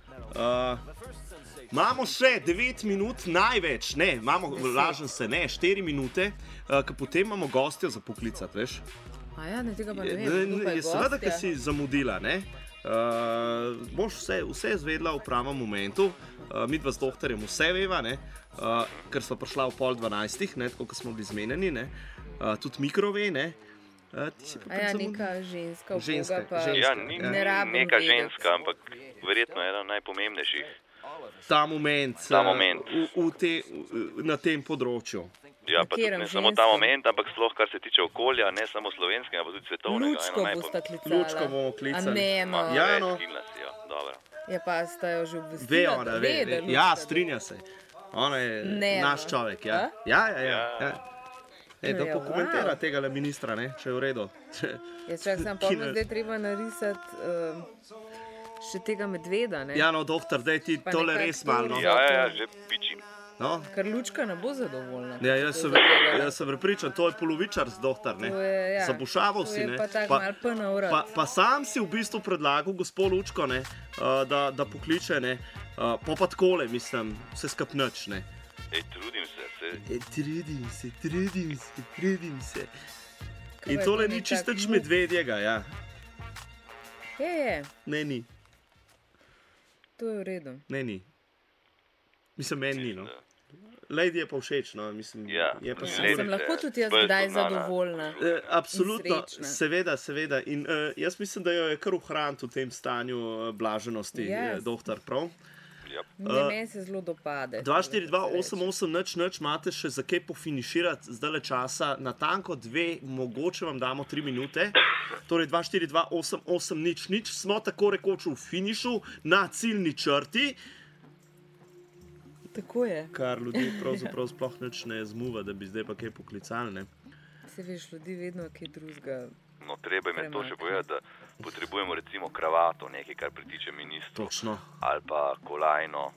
Imamo še 9 minut največ, lažem se, 4 minute, ker potem imamo gostja za poklicati, veš. Ja, tega pa ne vem. Seveda, ker si zamudila, ne. Boš vse izvedla v pravem momentu, midva z doktorjem vse veva, ne, ker sva prišla v 11:30, ne, tako kot smo bili zmenjeni, ne, tudi mikro ve, ne. Neka ženska Ženska, pa Ja, ne rabim neka vedeti. ženska, ampak verjetno ena najpomembnejših. Ta moment. Na tem področju. Ja, pa tudi ne samo ta moment, ampak sploh kar se tiče okolja, ne samo slovenskega, ampak tudi svetovnega. Lučko bosta klicala. Lučko bomo klicali. A ne, no. Ja, no. Ja, pa sta jo že obvestila. Ve ona, ve. Ja, strinja se. Ona je naš človek, ja. Ja. Da pokomentira tega ministra, ne, če je v redu. Jaz čak sem pa zdaj treba narisati še tega medveda, ne. Ja, no, doktor, daj ti tole res malo. Ja, že pičim. No. Ker Lučka ne bo zadovoljna. Ja, jaz sem prepričan, to je polovičar z doktor, ne. Zabušaval si, ne. To je pa tako malo pa na urad. Pa sam si v bistvu predlagal gospod Lučko, ne, da pokliče, ne. Pa takole, mislim, vse skapnač, ne. Trudim se. Trudim se. In tole ni čistač medvedjega, ja. Je. Ne, ni. To je v redu. Ne, ni. Mislim, meni ni, no. Lady je pa všeč, no, mislim, je pa srečna. Sem lahko tudi jaz kdaj zadovoljna. Absolutno, seveda. In jaz mislim, da jo je kar ohraniti v tem stanju blaženosti, doktor, prav? Meni se zelo dopade. 24288 imate še za kaj pofiniširati, zdaj časa natanko 2, mogoče vam damo 3 minute. Torej 2428800, smo tako rekoč v finišu, na ciljni črti. Tako je. Kar ljudi pravzaprav sploh nič ne zmuva, da bi zdaj pa kaj poklicali, ne. Se veš, ljudi vedno kaj drugega. No, treba je to še povedati, da potrebujemo recimo kravato, nekaj, kar pritiče ministru. Točno. Ali pa kolajno.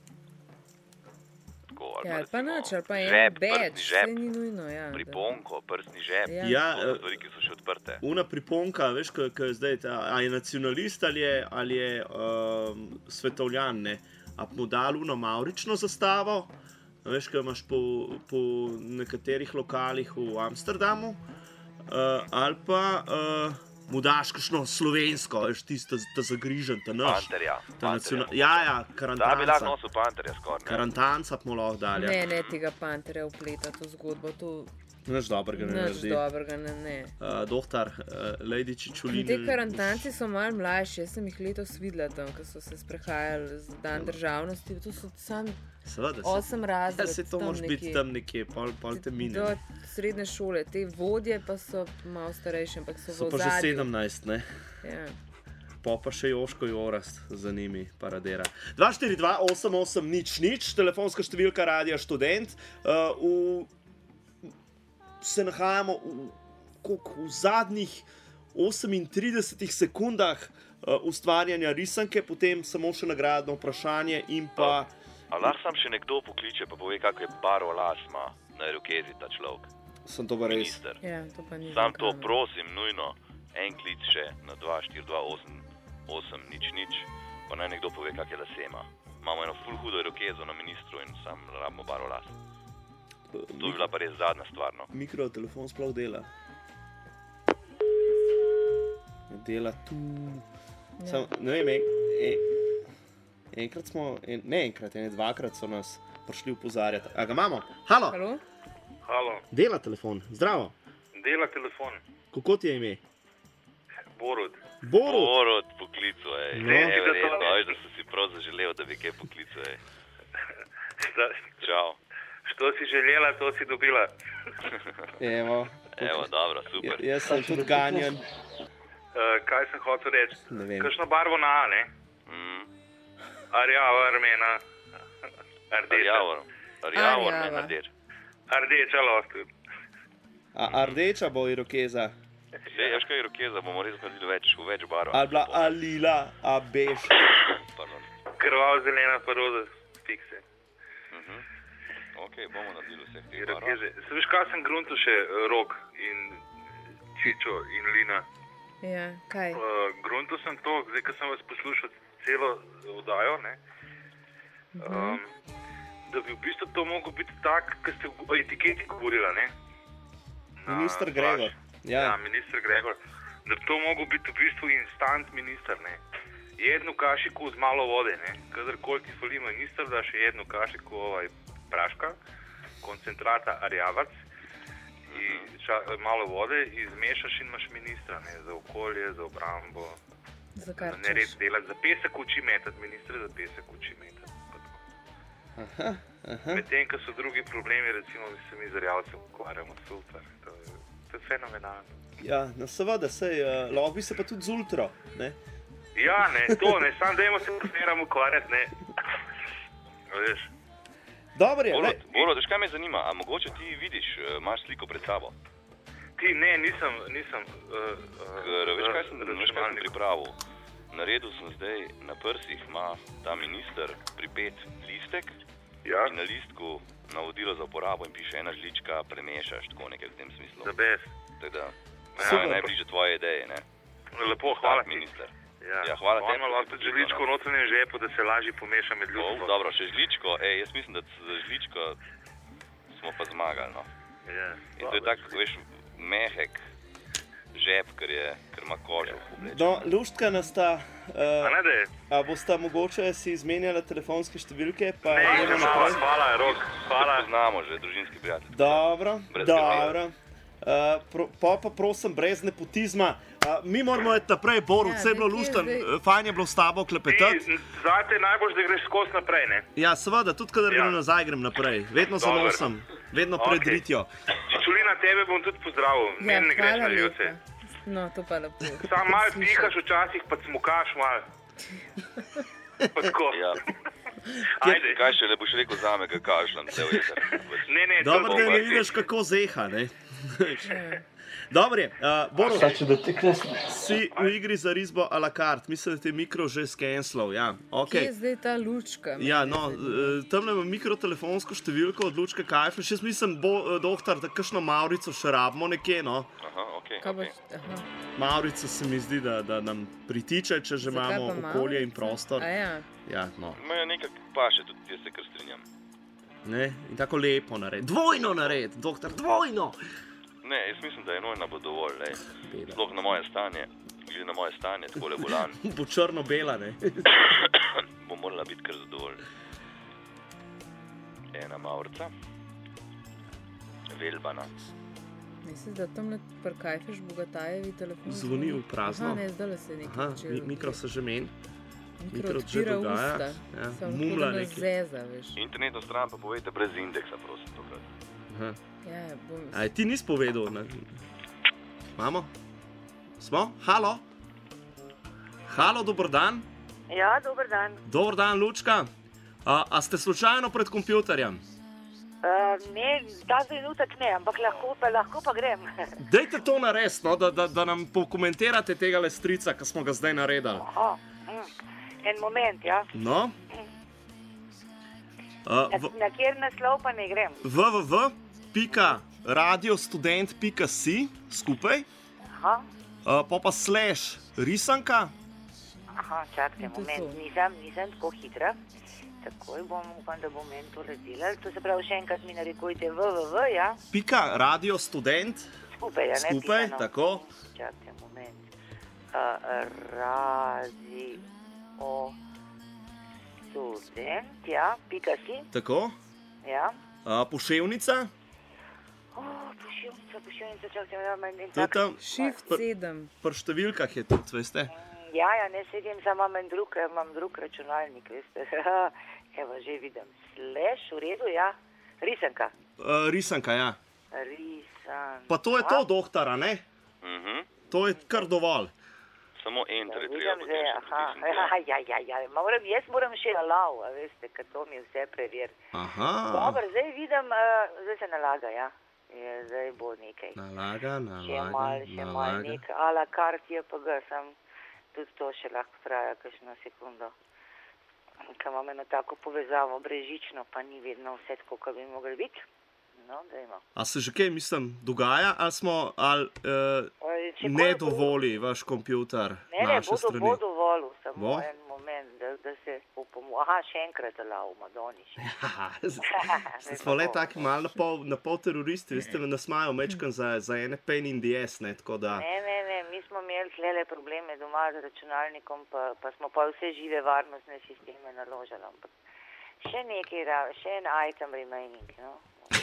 Ali pa nič, ali pa en beč, vse ni nujno. Priponko, prstni žep, stvari, ki so še odprte. Una priponka, veš, ko je zdaj, a je nacionalist ali je svetovljan, ne. A mu dal uno mavrično zastavo, veš, ko imaš po nekaterih lokalih v Amsterdamu, ali pa mu daš kakšno slovensko, veš, tisto zagrižen, ta naš. Panterja. Ja, karantanca. Da bi lahko nosil panterja skoraj. Karantanca mu lahko dalje. Ne, tega panterja upleta to zgodbo, to... Nič dobrega ne naredi. Nič dobrega ne. Doktor, Lady Čičulin. Te karantanci so malo mlajši, jaz sem jih letos videla tam, ko so se sprehajali z dan državnosti, to so sam 8 razred. Ja, se to moraš biti tam nekje, pol te mine. Do srednje šole, te vodje pa so malo starejši, ampak so v ozadju. So pa že 17, ne? Ja. Pa še Joško Jorast za njimi paradera. 2428800, telefonska številka Radia Študent. Se nahajamo v zadnjih 38 sekundah ustvarjanja risanke, potem samo še nagradno vprašanje in pa... A lahko sam še nekdo pokliče, pa pove, kako je barvo las ima na irokezi ta človek? Sem to pa res. Minister. Ja, to pa ni. Sam to prosim, nujno, en klic še na 2428800, pa naj nekdo pove, kak je lase ima. Imamo eno ful hudo irokezo na ministru in sam rabimo barvo las. To bi bila pa res zadnja stvar, no. Mikrotelefon sploh dela. Dela tu. Ja. Ne vem, enkrat smo, dvakrat so nas prišli upozarjati. A ga imamo? Halo? Halo. Dela telefon, zdravo. Dela telefon. Kako ti je ime? Borut. Borut poklicu, ej. Ne, verjetno, da si prav zaželel, da bi kaj poklicu, ej. Čau. Što si želela, to si dobila. Evo, dobro, super. Jaz sem tudi ganjen. Kaj sem hotel reči? Ne vem. Kakšno barvo na A, ne? Arjava, rumena, rdeča. Arjava, rumena, rdeča. Rdeča lost. A rdeča bo irokeza? Veš kaj irokeza, bomo res naredili v več barvah. Ali bila a lila, a bež. Krvav, zelena, pa roza, fikse. Ok, bomo naredili vseh teh barvah. Se veš, kaj sem gruntil še Rok in Čičo in Lina? Ja, kaj? Gruntil sem to, zdaj, ko sem vas poslušal celo oddajo, ne? Da bi v bistvu to mogel biti tak, ko ste o etiketi govorila, ne? Minister Gregor. Ja, minister Gregor. Da bi to mogel biti v bistvu instant minister, ne? Jednu kašiku z malo vode, ne? Kadarkoli ti fali minister, daš jednu kašiku praška, koncentrata arjavac, malo vode, izmešaš in imaš ministra, ne? Za okolje, za obrambo. Za kar ne red delati, za pesek uči metati, ministre za pesek uči metati. Medtem, ko so drugi problemi, recimo, se mi z arjavcem ukvarjamo, super, to je fenomenalno. Ja, no seveda, lahko bi se pa tudi z ultro, ne? Ja, ne, to ne, samo dajmo se primeram ukvarjati, ne. Veš? Dobro je, ne. Boro, veš kaj me zanima, a mogoče ti vidiš, imaš sliko pred sabo? Ti, ne, nisem. Veš kaj sem pripravil? Naredil sem zdaj, na prsih ima ta minister pripet listek in na listku navodilo za uporabo in piše ena žlička, premešaš, tako nekaj v tem smislu. The best. Teda, najbližje tvoje ideje, ne? Lepo, hvala minister. Ja, hvala tebi. Imamo lahko tudi žličko v notranjem žepu, da se lažje pomeša med ljudstvo. Dobro, še žličko, jaz mislim, da za žličko smo pa zmagali, no. In to je tak, veš, mehek žep, ker ima kožo oblečen. No, luštka nas sta, a bosta mogoče si izmenjala telefonske številke, pa... Ne, hvala, Rok, hvala. Poznamo že, družinski prijatelj. Dobro. Pa prosim, brez nepotizma. Mi moramo iti naprej, Borut, vse je bilo lušten, fajn je bilo s tabo klepetati. Zate najbolj, da greš skozi naprej, ne? Ja, seveda, tudi kadar grem nazaj, grem naprej. Vedno za nosem, vedno pred ritjo. Čičulina, tebe bom tudi pozdravil, meni ne greš na ljudce. No, to pa lepo. Sam malo pihaš včasih, pa smukaš malo. Pa tako. Ajde. Kaj še le boš rekel zame, kaj kašljam cel jeter? Ne, dobro, da ne vidiš, kako zeha, ne? Dobre, Borut, si v igri za risbo a la carte. Mislim, da te mikro že skenslal, ja. Kje je zdaj ta lučka? Ja, no, tamle imam mikrotelefonsko številko od Lučke Kajfel. Še mislim, doktor, da kakšno Maurico še rabimo nekje, no. Maurico se mi zdi, da nam pritiče, če že imamo okolje in prostor. Ja, no. Imajo nekak pa še tudi, jaz se kar strinjam. Ne, in tako lepo nared. Dvojno nared, doktor, dvojno! Ne, jaz mislim, da enojna bo dovolj, lej. Sploh na moje stanje, glede na moje stanje, takole bolan. Bo črno-bela, ne? Bo morala biti kar zadovoljna. Ena Maurica. Velbana. Mislim, da tamle prkajfeš Bogatajevi telefon. Zvoni v prazno. Ne, zdaj se nekaj včeraj. Mikro se že meni. Mikro odpira usta. Samo mumla nekaj. Zeza, veš. Internetno stran pa povejte brez indeksa, prosim, tokrat. Aj, ti nisi povedal. Imamo? Smo? Halo? Halo, dober dan. Ja, dober dan. Dober dan, Lučka. A ste slučajno pred kompjuterjem? Ne, ta trenutek ne, ampak lahko pa grem. Dajte to narediti, no, da nam pokomentirate tega strica, ki smo ga zdaj naredili. En moment, ja. No? Na kjer naslov pa ne grem? www.radiostudent.si skupaj. Pa /risanka. Aha, čakajte, moment, nisem tako hitra. Takoj upam, da bom meni to razdelal. To se pravi, še enkrat mi narekujte www, ja? /radiostudent. Skupaj, ja, ne? Skupaj, tako. Čakajte, moment. Radio-student, ja, .si. Tako. Ja. Poševnica. Poševnica, čakajte, to je tam Shift 7. Pri številkah je tudi, veste. Ja, ne sedim, samo imam drug računalnik, veste. Evo, že vidim. Slash, v redu, ja. Risanka. Risanka, ja. Risanka. Pa to je to, doktora, ne? To je kar dovolj. Samo enter je treba. Jaz moram še alav, a veste, ker to mi vse preveri. Dobro, zdaj vidim, zdaj se nalaga, ja. Zdaj bo nekaj. Nalaga. Še mal nekaj. A la carte JPG, sem tudi to še lahko traja kakšno sekundo. Ker imam eno tako povezavo brežično, pa ni vedno vse tako, kot bi mogli biti. No, dajmo. A se že kaj, mislim, dogaja, ali ne dovoli vaš kompjuter naše strani? Bo dovolil, samo en moment, da se upomo. Aha, še enkrat alav, Madoni še. Smo le taki mal na pol teroristi, veste, nas imajo mečkan za ene pain in the ass, ne, tako da... Ne, mi smo imeli tlele probleme doma z računalnikom, pa smo pa vse žive varnostne sisteme naložili, ampak še nekaj, še en item remaining, no.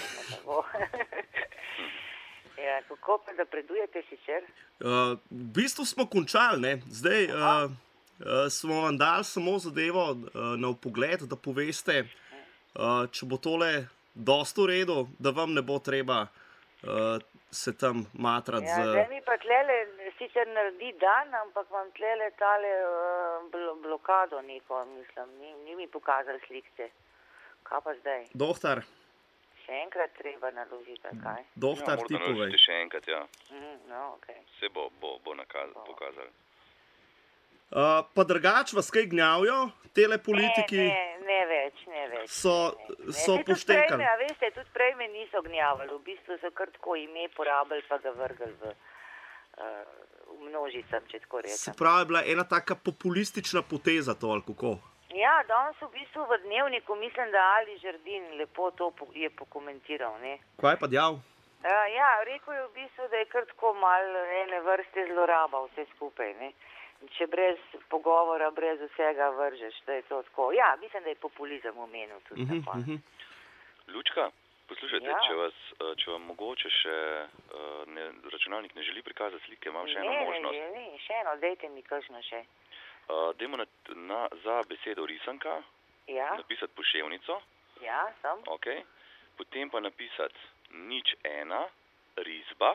Ja, kako pa napredujete sicer? V bistvu smo končali, ne? Zdaj smo vam dali samo zadevo na vpogled, da poveste, če bo tole dosti v redu, da vam ne bo treba se tam matrati z... Zdaj mi pa tlele sicer naredi dan, ampak vam tlele tale blokado neko, mislim, ni mi pokazali slikce. Kaj pa zdaj? Doktor. Še enkrat treba naložiti, kaj? Doktor, ti povej. Še enkrat, ja. No, okej. Vse bo pokazali. Pa drugač vas kaj gnjavijo, tele politiki? Ne več. So poštekali. Veste, tudi prej me niso gnjavili, v bistvu so kar tako ime porabili, pa ga vrgli v množicam, če tako rečem. Se pravi, je bila ena taka populistična poteza to, ali kako? Ja, danes v bistvu v Dnevniku, mislim, da Ali Žerdin lepo to je pokomentiral, ne. Kaj pa djal? Ja, rekel je v bistvu, da je kar tako malo ene vrste zloraba vse skupaj, ne. Če brez pogovora, brez vsega vržeš, da je to tako. Ja, mislim, da je populizem omenil tudi tako. Lučka, poslušajte, če vam mogoče še računalnik ne želi prikazati slike, imam še eno možnost. Ne, še eno, dajte mi kakšno še. Dajmo za besedo risanka napisati poševnico. Ja, sem. Ok. Potem pa napisati 01 risba.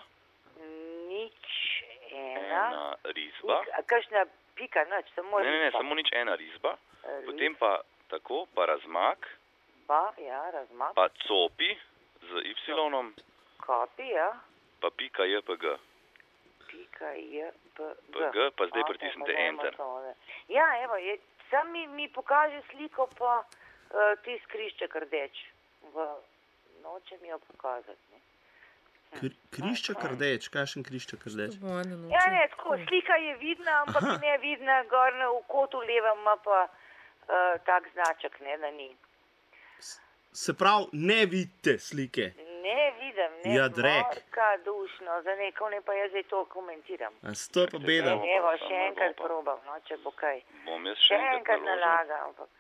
01 risba. Kakšna pika, nič, samo risba. Ne, samo 01 risba. Potem pa tako, pa razmak. Razmak. Pa copi z y-om. Kopi, ja. Pa pika jpg. PG, pa zdaj pritisnite enter. Ja, evo, sam mi pokaže sliko pa tis krišček rdeč. Noče mi jo pokazati, ne. Krišček rdeč? Kakšen krišček rdeč? Ja, ne, tako, slika je vidna, ampak ne vidna, gor v kotu levem ima pa tak značek, ne, da ni. Se pravi, ne vidite slike? Ne vidim, ne, morka dušno, za neko ne pa jaz zdaj to komentiram. A s to pa beda? Evo, še enkrat probam, no, če bo kaj. Bom jaz še enkrat nalaga, ampak.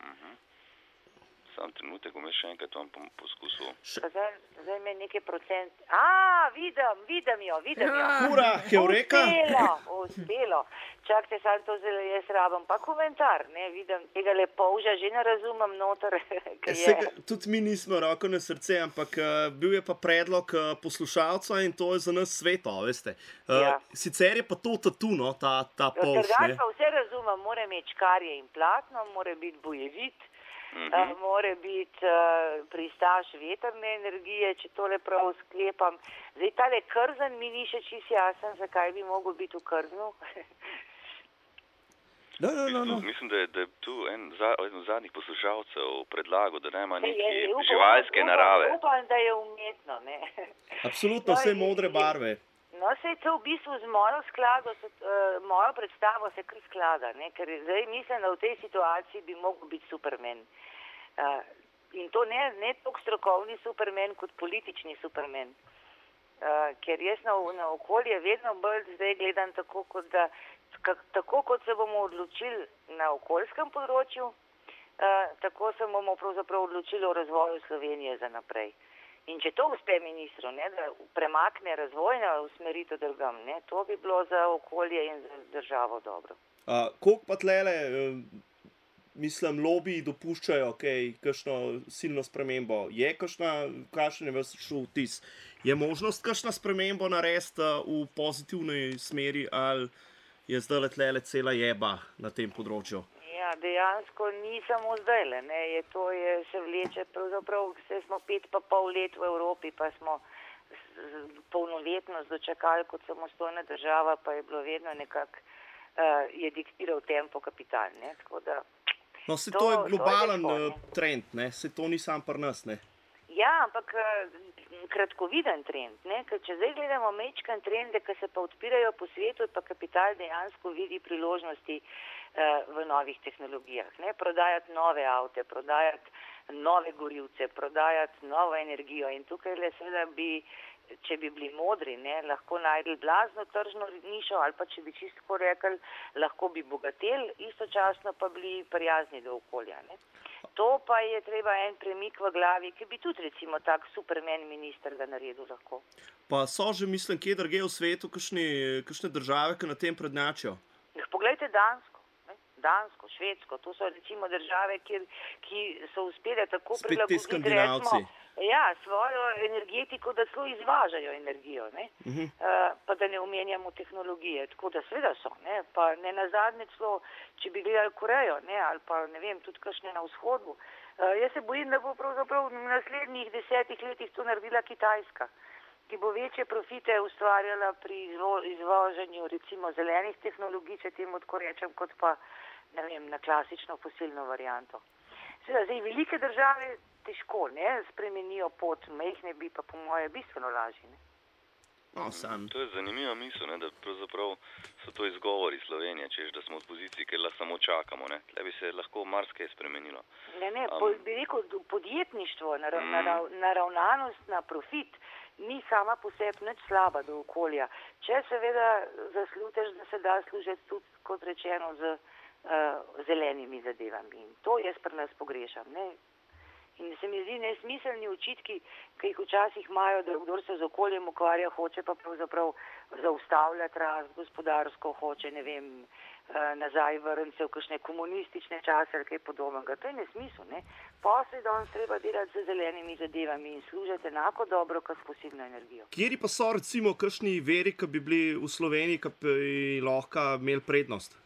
Sam trenutek, bom jaz še enkrat vam poskusil. Zdaj me nekaj procent... vidim jo. Hura, heureka! Uspelo. Čakajte, sam to zelo jaz rabam. Pa komentar, ne, vidim tega lepovža, že ne razumem noter, kaj je. Tudi mi nismo roko na srce, ampak bil je pa predlog poslušalca in to je za nas sveto, veste. Sicer je pa to tatu, no, ta polž, ne. Trgač pa vse razumem, mora imeti škarje in platno, mora biti bojevit. Mora biti pristaš vetrne energije, če tole prav sklepam. Zdaj, tale krzen mi ni še čisto jasen, zakaj bi mogel biti v krznu. No. Mislim, da je tu en od zadnjih poslušalcev predlagal, da nema neke živalske narave. Upam, da je umetno, ne. Absolutno, vse modre barve. No, se je to v bistvu z mojo predstavo se kar sklada, ne, ker zdaj mislim, da v tej situaciji bi mogel biti Superman. In to ne toliko strokovni Superman kot politični Superman. Ker jaz na okolje vedno bolj zdaj gledam tako, kot se bomo odločili na okoljskem področju, tako se bomo pravzaprav odločili o razvoju Slovenije za naprej. In če to uspe ministru, ne, da premakne razvojno usmeritev drugam, ne, to bi bilo za okolje in za državo dobro. Koliko pa tlele mislim, lobiji dopuščajo kakšno silno spremembo. Je kakšen je vaš vtis? Je možnost kakšna spremembo narediti v pozitivni smeri ali je zdaj tlele cela jeba na tem področju? Ja, dejansko ni samo zdajle, ne, se vleče, pravzaprav smo 5,5 let v Evropi, pa smo polnoletnost dočakali kot samostojna država, pa je bilo vedno nekako, je diktiral tempo kapital, ne, tako da... No, to je globalen trend, ne, to ni sam pri nas, ne. Ja, ampak kratkoviden trend, ne, ker če zdaj gledamo mečkan trende, ki se pa odpirajo po svetu, pa kapital dejansko vidi priložnosti v novih tehnologijah, ne, prodajati nove avte, prodajati nove gorivce, prodajati novo energijo in tukaj le seveda če bi bili modri, ne, lahko najdli blazno tržno nišo ali pa če bi čisto rekli, lahko bi bogateli, istočasno pa bili prijazni do okolja, ne. To pa je treba en premik v glavi, ki bi tudi recimo tak superman minister ga naredil lahko. Pa so že, mislim, kje drugje v svetu, kakšne države, ki na tem prednjačijo? Poglejte Dansko, Švedsko, to so recimo države, ki so uspele tako prilagoditi recimo svojo energetiko, da celo izvažajo energijo, ne? Pa da ne omenjamo tehnologije, tako da seveda so, ne? Pa ne nazadnje celo, če bi gledali Korejo, ne? Ali pa ne vem, tudi kakšne na vzhodu. Jaz se bojim, da bo pravzaprav v naslednjih 10 letih to naredila Kitajska, ki bo večje profite ustvarjala pri izvažanju recimo zelenih tehnologij, če temu tako rečem, kot pa ne vem, na klasično fosilno varianto. Seveda, zdaj velike države težko, ne, spremenijo pot, majhne bi pa po moje bistveno lažje, ne. To je zanimiva misel, ne, da pravzaprav so to izgovori Slovenije, češ da smo v poziciji, ker lahko samo čakamo, ne. Tle bi se lahko marsikaj spremenilo. Ne, bi rekel, podjetništvo, naravnanost na profit ni sama po sebi nič slaba do okolja. Če seveda zasluteš, da se da služiti tudi, kot rečeno, z zelenimi zadevami. In to jaz pri nas pogrešam, ne. In se mi zdi nesmiselni očitki, ki jih včasih imajo, da kdor se z okoljem ukvarja, hoče pa pravzaprav zaustavljati rast gospodarsko, hoče, ne vem, nazaj vrniti se v kakšne komunistične čase ali kaj podobnega. To je nesmisel, ne. Posle danes treba delati z zelenimi zadevami in služiti enako dobro, kot s fosilno energijo. Kjeri pa so recimo kakšni veri, ki bi bili v Sloveniji, ki bi lahko imeli prednost?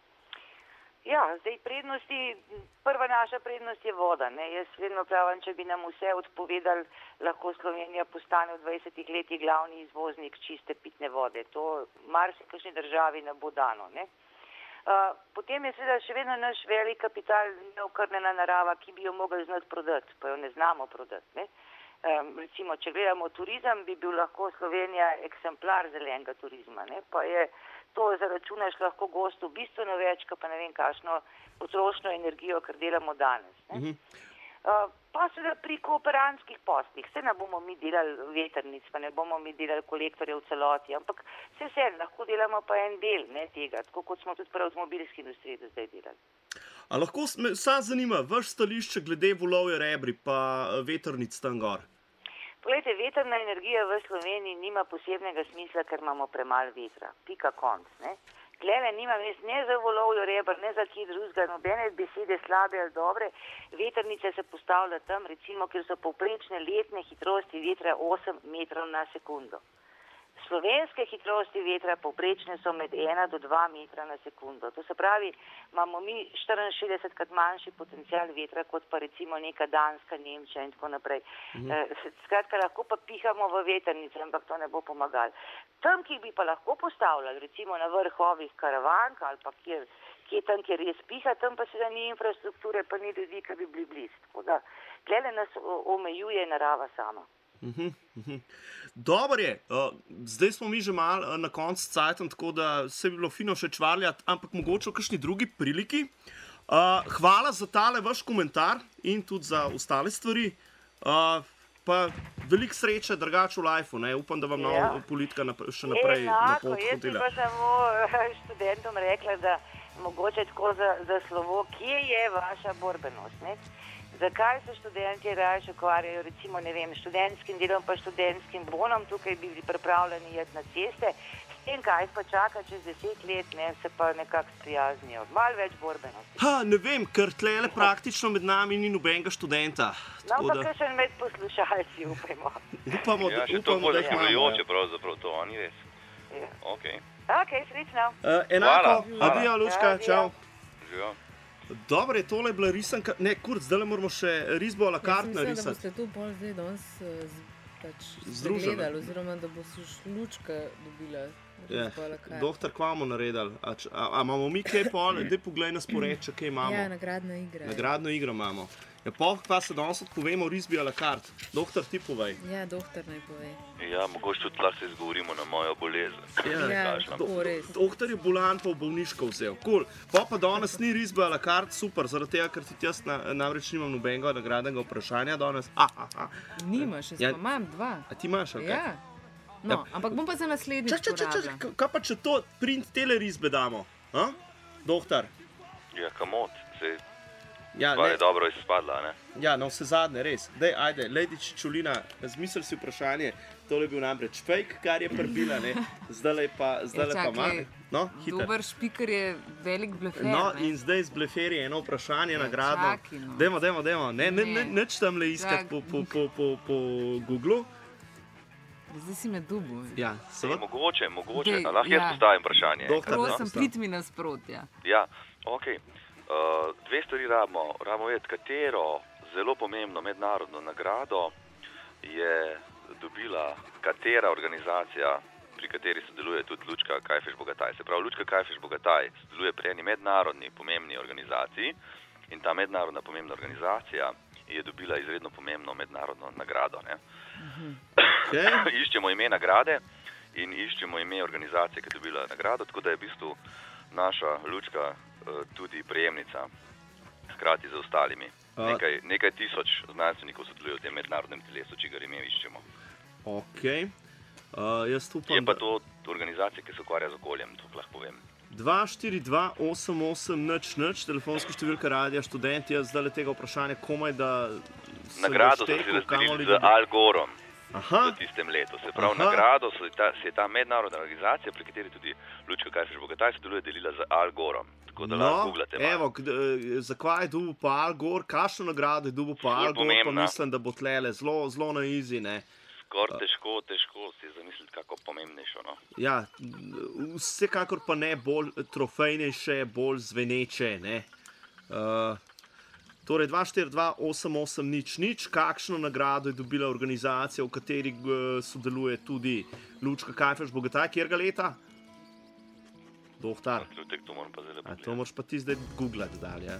Ja, zdaj prva naša prednost je voda, ne. Jaz vedno pravim, če bi nam vse odpovedali, lahko Slovenija postane v 20 letih glavni izvoznik čiste pitne vode. To marsikakšni državi ne bo dano, ne. Potem je seveda še vedno naš velik kapital neokrnjena narava, ki bi jo mogli znati prodati, pa jo ne znamo prodati, ne. Recimo, če gledamo turizem, bi bil lahko Slovenija eksemplar zelenega turizma, ne. Pa je to zaračunaš lahko gostu bistveno več, pa ne vem kakšno potrošno energijo, kar delamo danes, ne. Pa seveda pri kooperantskih poslih, se ne bomo mi delali vetrnic, pa ne bomo mi delali kolektorjev v celoti, ampak vse lahko delamo pa en del, ne, tega, tako kot smo tudi pri avtomobilski industriji do zdaj delali. A lahko me zanima, vaš stališče glede Volovje rebri pa vetrnic tam gor? Poglejte, vetrna energija v Sloveniji nima posebnega smisla, ker imamo premalo vetra. Pika konc, ne. Glede, nimam jaz ne za Volovjo rebr, ne za kje drugega, nobene besede slabe ali dobre. Vetrnice se postavlja tam, recimo, kjer so povprečne letne hitrosti vetra 8 metrov na sekundo. Slovenske hitrosti vetra povprečne so med 1 do 2 metra na sekundo. To se pravi, imamo mi 64krat manjši potencial vetra, kot pa recimo neka Danska, Nemčija in tako naprej. Skratka, lahko pa pihamo v vetrnice, ampak to ne bo pomagalo. Tam, ki bi pa lahko postavljali, recimo na vrhovih karavank ali pa kje tam, kjer res piha, tam pa seveda ni infrastrukture, pa ni ljudi, ki bi bili blizu. Tako da, glede nas omejuje narava sama. Dobro je, zdaj smo mi že malo na koncu cajtom, tako da se bi bilo fino še čvarljati, ampak mogoče v kakšni drugi priliki. Hvala za tale vaš komentar in tudi za ostale stvari. Pa veliko sreče drugače v lifeu, ne? Upam, da vam nova politika še naprej na pot hodila. Jaz bi pa samo študentom rekla, da mogoče tako za slovo, kje je vaša borbenost, ne? Zakaj se študenti raje ukvarjajo, recimo, ne vem, študentskim delom pa študentskim bonom, tukaj bi bili pripravljeni jeti na ceste, s In kaj pa čaka čez 10 let, ne, se pa nekako sprijaznijo. Malo več borbenosti. Ne vem, ker tlele praktično med nami ni nobenega študenta. No, pa kakšen med poslušalci, upajmo. Upamo, da še to bolj zaslujoče pravzaprav to, ni res? Ja. Ok, srečno. Enako, adijo, Lučka, čau. Živijo. Dobro, je tole bila risanka. Ne, zdaj moramo še risbo a la carte narisati. Mislim, da boste tu bolj zdaj danes zgledali, oziroma da bo Lučka dobila risbo a la carte. Doktor, kva bomo naredili? A imamo mi kaj pol? Daj poglej nas poreč, kaj imamo. Ja, nagradna igra. Nagradno igro imamo. Ja, pa se danes odpovemo o risbi a la carte. Doktor, ti povej. Ja, doktor naj povej. Ja, mogoče tudi lahko se izgovorimo na mojo bolezen. Ja, tako res. Doktor je bolan pa v bolniško vzel. Cool. Pa danes ni risbe a la carte, super, zaradi tega, ker tudi jaz namreč nimam nobenega nagradnega vprašanja danes. Nimaš, jaz pa imam 2. A ti imaš, ok? Ja. No, ampak bom pa za naslednjič porabila. Kaj pa če to print tele risbe damo? Doktor? Ja, kamot, se Ja, je dobro izpadla, ne? Ja, no, vse zadnje, res. Dej, ajde, Lady Čičulina, zmisel si vprašanje, tole je bil namreč fake, kar je prbila, ne? Zdaj pa manj. No, hiter. Dober špiker je velik blefer, No, ne? in zdaj z bleferje eno vprašanje nagradno. čaki, no. Dajmo. Neč tamle iskat po Googlu. Zdaj si me dubu. Ja, seveda. Mogoče, Dej, lahko jaz postavim vprašanje. Doktor, Prosim, prid mi nasprotja. Ja, ok. Dve stvari rabimo vedeti, katero zelo pomembno mednarodno nagrado je dobila katera organizacija, pri kateri sodeluje tudi Lučka Kajfež-Bogataj. Se pravi, Lučka Kajfež-Bogataj sodeluje pri eni mednarodni pomembni organizaciji in ta mednarodna pomembna organizacija je dobila izredno pomembno mednarodno nagrado. Ne? Okay. Iščemo ime nagrade in iščemo ime organizacije, ki je dobila nagrado, tako da je v bistvu naša Lučka tudi prejemnica, hkrati z ostalimi. Nekaj tisoč znanstvenikov sodeluje v tem mednarodnem telesu, čigar ime iščemo. Ok. Jaz upam, je pa to organizacija, ki se ukvarja z okoljem, to lahko povem. 242-88-0, telefonska številka Radia Študent. Jaz zdaj tega vprašanja komaj, da nagrado so si razdelili z Al Gorom v tistem letu. Se pravi, nagrado se je ta mednarodna organizacija, pri kateri tudi Lučka Kajfež-Bogataj sodeluje, delila z Al Gorom. Tako da lahko googlate. Evo, zakaj je dobil pa Al Gore, kakšno nagrado je dobil pa Al Gore, pa mislim, da bo tlele zelo na easy, ne. Skoraj težko si zamisliti kako pomembnejšo, no. Ja, vsekakor pa ne bolj trofejnejše, bolj zveneče, ne. Torej, 242-88-0, kakšno nagrado je dobila organizacija, v kateri sodeluje tudi Lučka Kajfež-Bogataj, kjerga leta? Doktor. To moram pa zdaj pogledati. To moraš pa ti zdaj googlati dalje.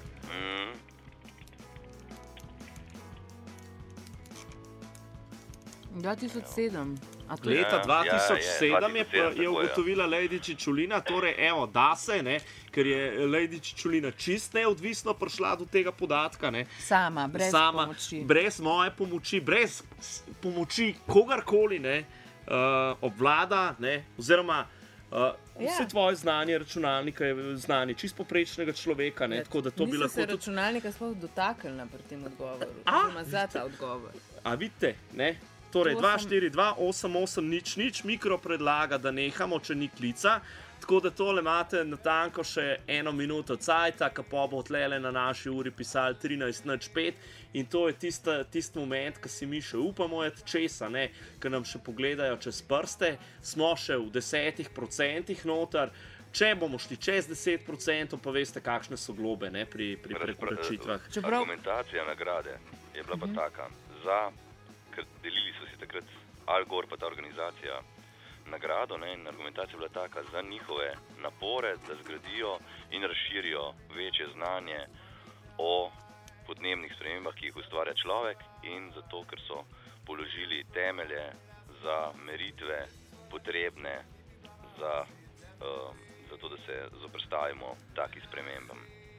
Mm. 2007. Leta 2007 je ugotovila Lady Čičulina, torej evo, da se, ne, ker je Lady Čičulina čist neodvisno prišla do tega podatka, ne. Sama, pomoči. Brez moje pomoči, brez pomoči kogarkoli, ne, obvlada, ne, oziroma vse tvoje znanje računalnika je znanje čist poprečnega človeka, ne, tako da to bi lahko... Nisem se računalnika sploh dotaknila pri tem odgovoru, oziroma za ta odgovor. A vidite, ne? Torej, 242-88-0, mikro predlaga, da nehamo, če ni klica, tako da tole imate natanko še 1 minuto cajta, ka pa bo tlele na naši uri pisali 13:05 in to je tisti moment, ko si mi še upamo česa, ne, ko nam še pogledajo čez prste, smo še v 10% noter, če bomo šli čez 10%, pa veste, kakšne so globe, ne, pri prekoračitvah. Argumentacija nagrade je bila pa taka, ker delili so si takrat Al Gore pa ta organizacija nagrado, ne, in argumentacija je bila taka za njihove napore, da zgradijo in razširijo večje znanje o podnebnih spremembah, ki jih ustvarja človek, in zato, ker so položili temelje za meritve potrebne za to, da se zoperstavimo taki spremembam.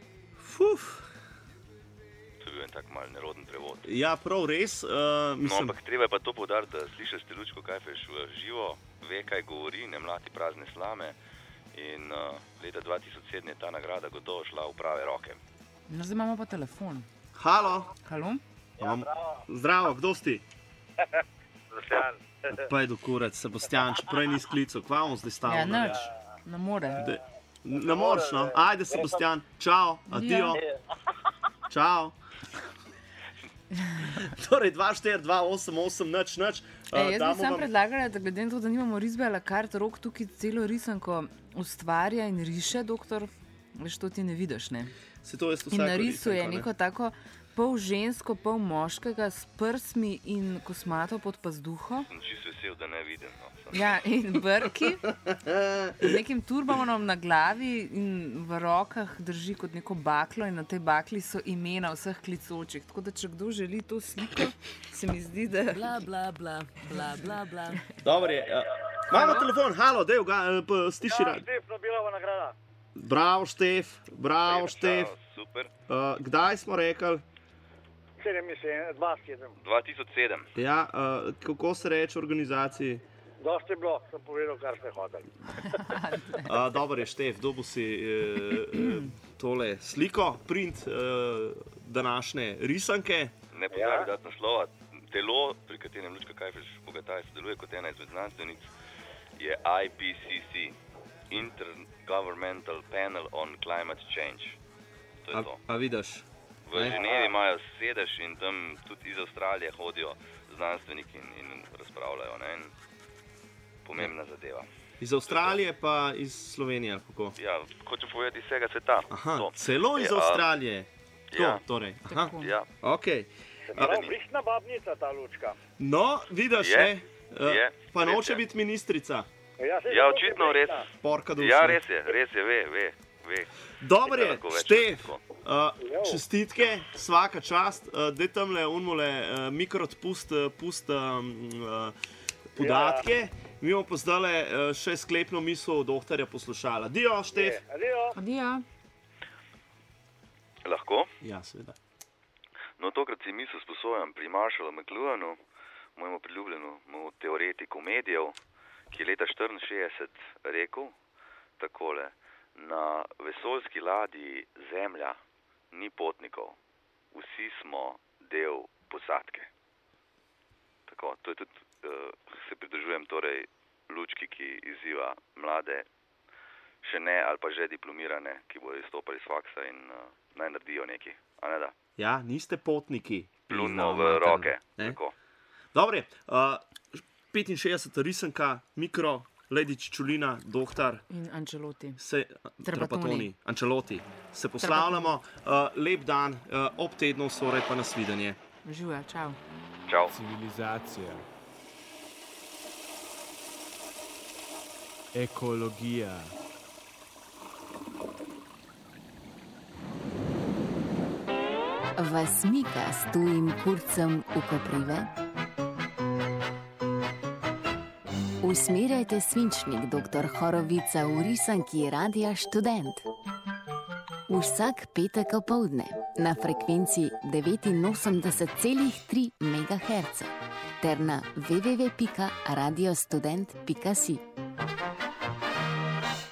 To je bil en tak mal neroden prevod. Ja, prav, res. No, ampak treba je pa to poudariti, da slišali ste Lučko Kajfež v živo, ve, kaj govori, ne mlati prazne slame, in leta 2007 je ta nagrada gotovo šla v prave roke. No, zdaj imamo pa telefon. Halo. Halo? Ja, zdravo, kdo si? Pa je do kurec, Sebastian, čeprav ni sklical, kva on zdaj stavil? Ja, nič, ne more. Ne moreš, no? Ajde, Sebastian, čao, adio. Čao. Torej, 2-4-2-8-8, nič. Jaz bi sam predlagala, da glede na to, da nimamo risbe a la carte, Rok tukaj celo risanko ustvarja in riše, doktor, veš, to ti ne vidiš, ne? In narisuje neko tako pol žensko, pol moškega s prsmi in kosmato pod pazduho. Sem čisto vesel, da ne vidim. No. Ja, in brki, z nekim turbanom na glavi in v rokah drži kot neko baklo in na tej bakli so imena vseh klicočih. Tako da, če kdo želi to sliko, se mi zdi, da... Bla, bla, bla, bla, bla, bla. Dobro je. Imamo telefon, halo, dej ga, stiši rad. Ja, Štef, Nobelova nagrada. Bravo, Štef, bravo, Štef. Super. Kdaj smo rekli? 2007. Ja, kako se reče organizaciji? Dosti je bilo, sem povedal, kar ste hoteli. Dobro je, Štef, dobil si tole sliko, print današnje risanke. Ne pozabi dati naslova. Telo, pri katerem Lučka Kajfež Bogataj sodeluje kot ena izmed znanstvenic, je IPCC, Intergovernmental Panel on Climate Change. To je to. A vidiš? V Ženevi imajo sedež in tam tudi iz Avstralije hodijo znanstveniki in razpravljajo. Ne? Pomembna zadeva. Iz Avstralije pa iz Slovenije, ali kako? Ja, hočem povedati iz vsega sveta. Aha, celo iz Avstralije? Ja. Torej. Aha. Ja. Okay. Pristna babnica ta Lučka. No, vidiš, ne? Pa noče biti ministrica. Ja, očitno res. Porka duša. Ja, res je, ve. Dobro je, Štef, čestitke, svaka čast. Dej tamle unmole mikroodpust podatke. Mi bomo pa zdajle še sklepno misel doktorja poslušala. Adio, Štef. Adio. Lahko? Ja, seveda. No, tokrat si misel sposojam pri Marshallu McLuhanu, mojemu priljubljenemu teoretiku medijev, ki je leta 1964 rekel takole: na vesoljski ladji Zemlja ni potnikov, vsi smo del posadke. Tako, to je tudi, se pridružujem torej Lučki, ki izziva mlade, še ne ali pa že diplomirane, ki bodo izstopali iz faksa in naj naredijo nekaj, a ne da? Ja, niste potniki. Plunno v roke. Tako. Dobre, 65 risanka, mikro, Ledič Čulina, doktor. In Ancelotti. Trapattoni. Ancelotti. Se poslavljamo. Lep dan, ob tednu sore pa nasvidenje. Živja, čau. Čau. Civilizacija. Ekologija. Vas mika s tujim kurcem v koprive? Usmerjajte svinčnik dr. Horovica v risanki Radia Študent. Vsak petek opoldne na frekvenci 89,3 MHz ter na www.radiostudent.si.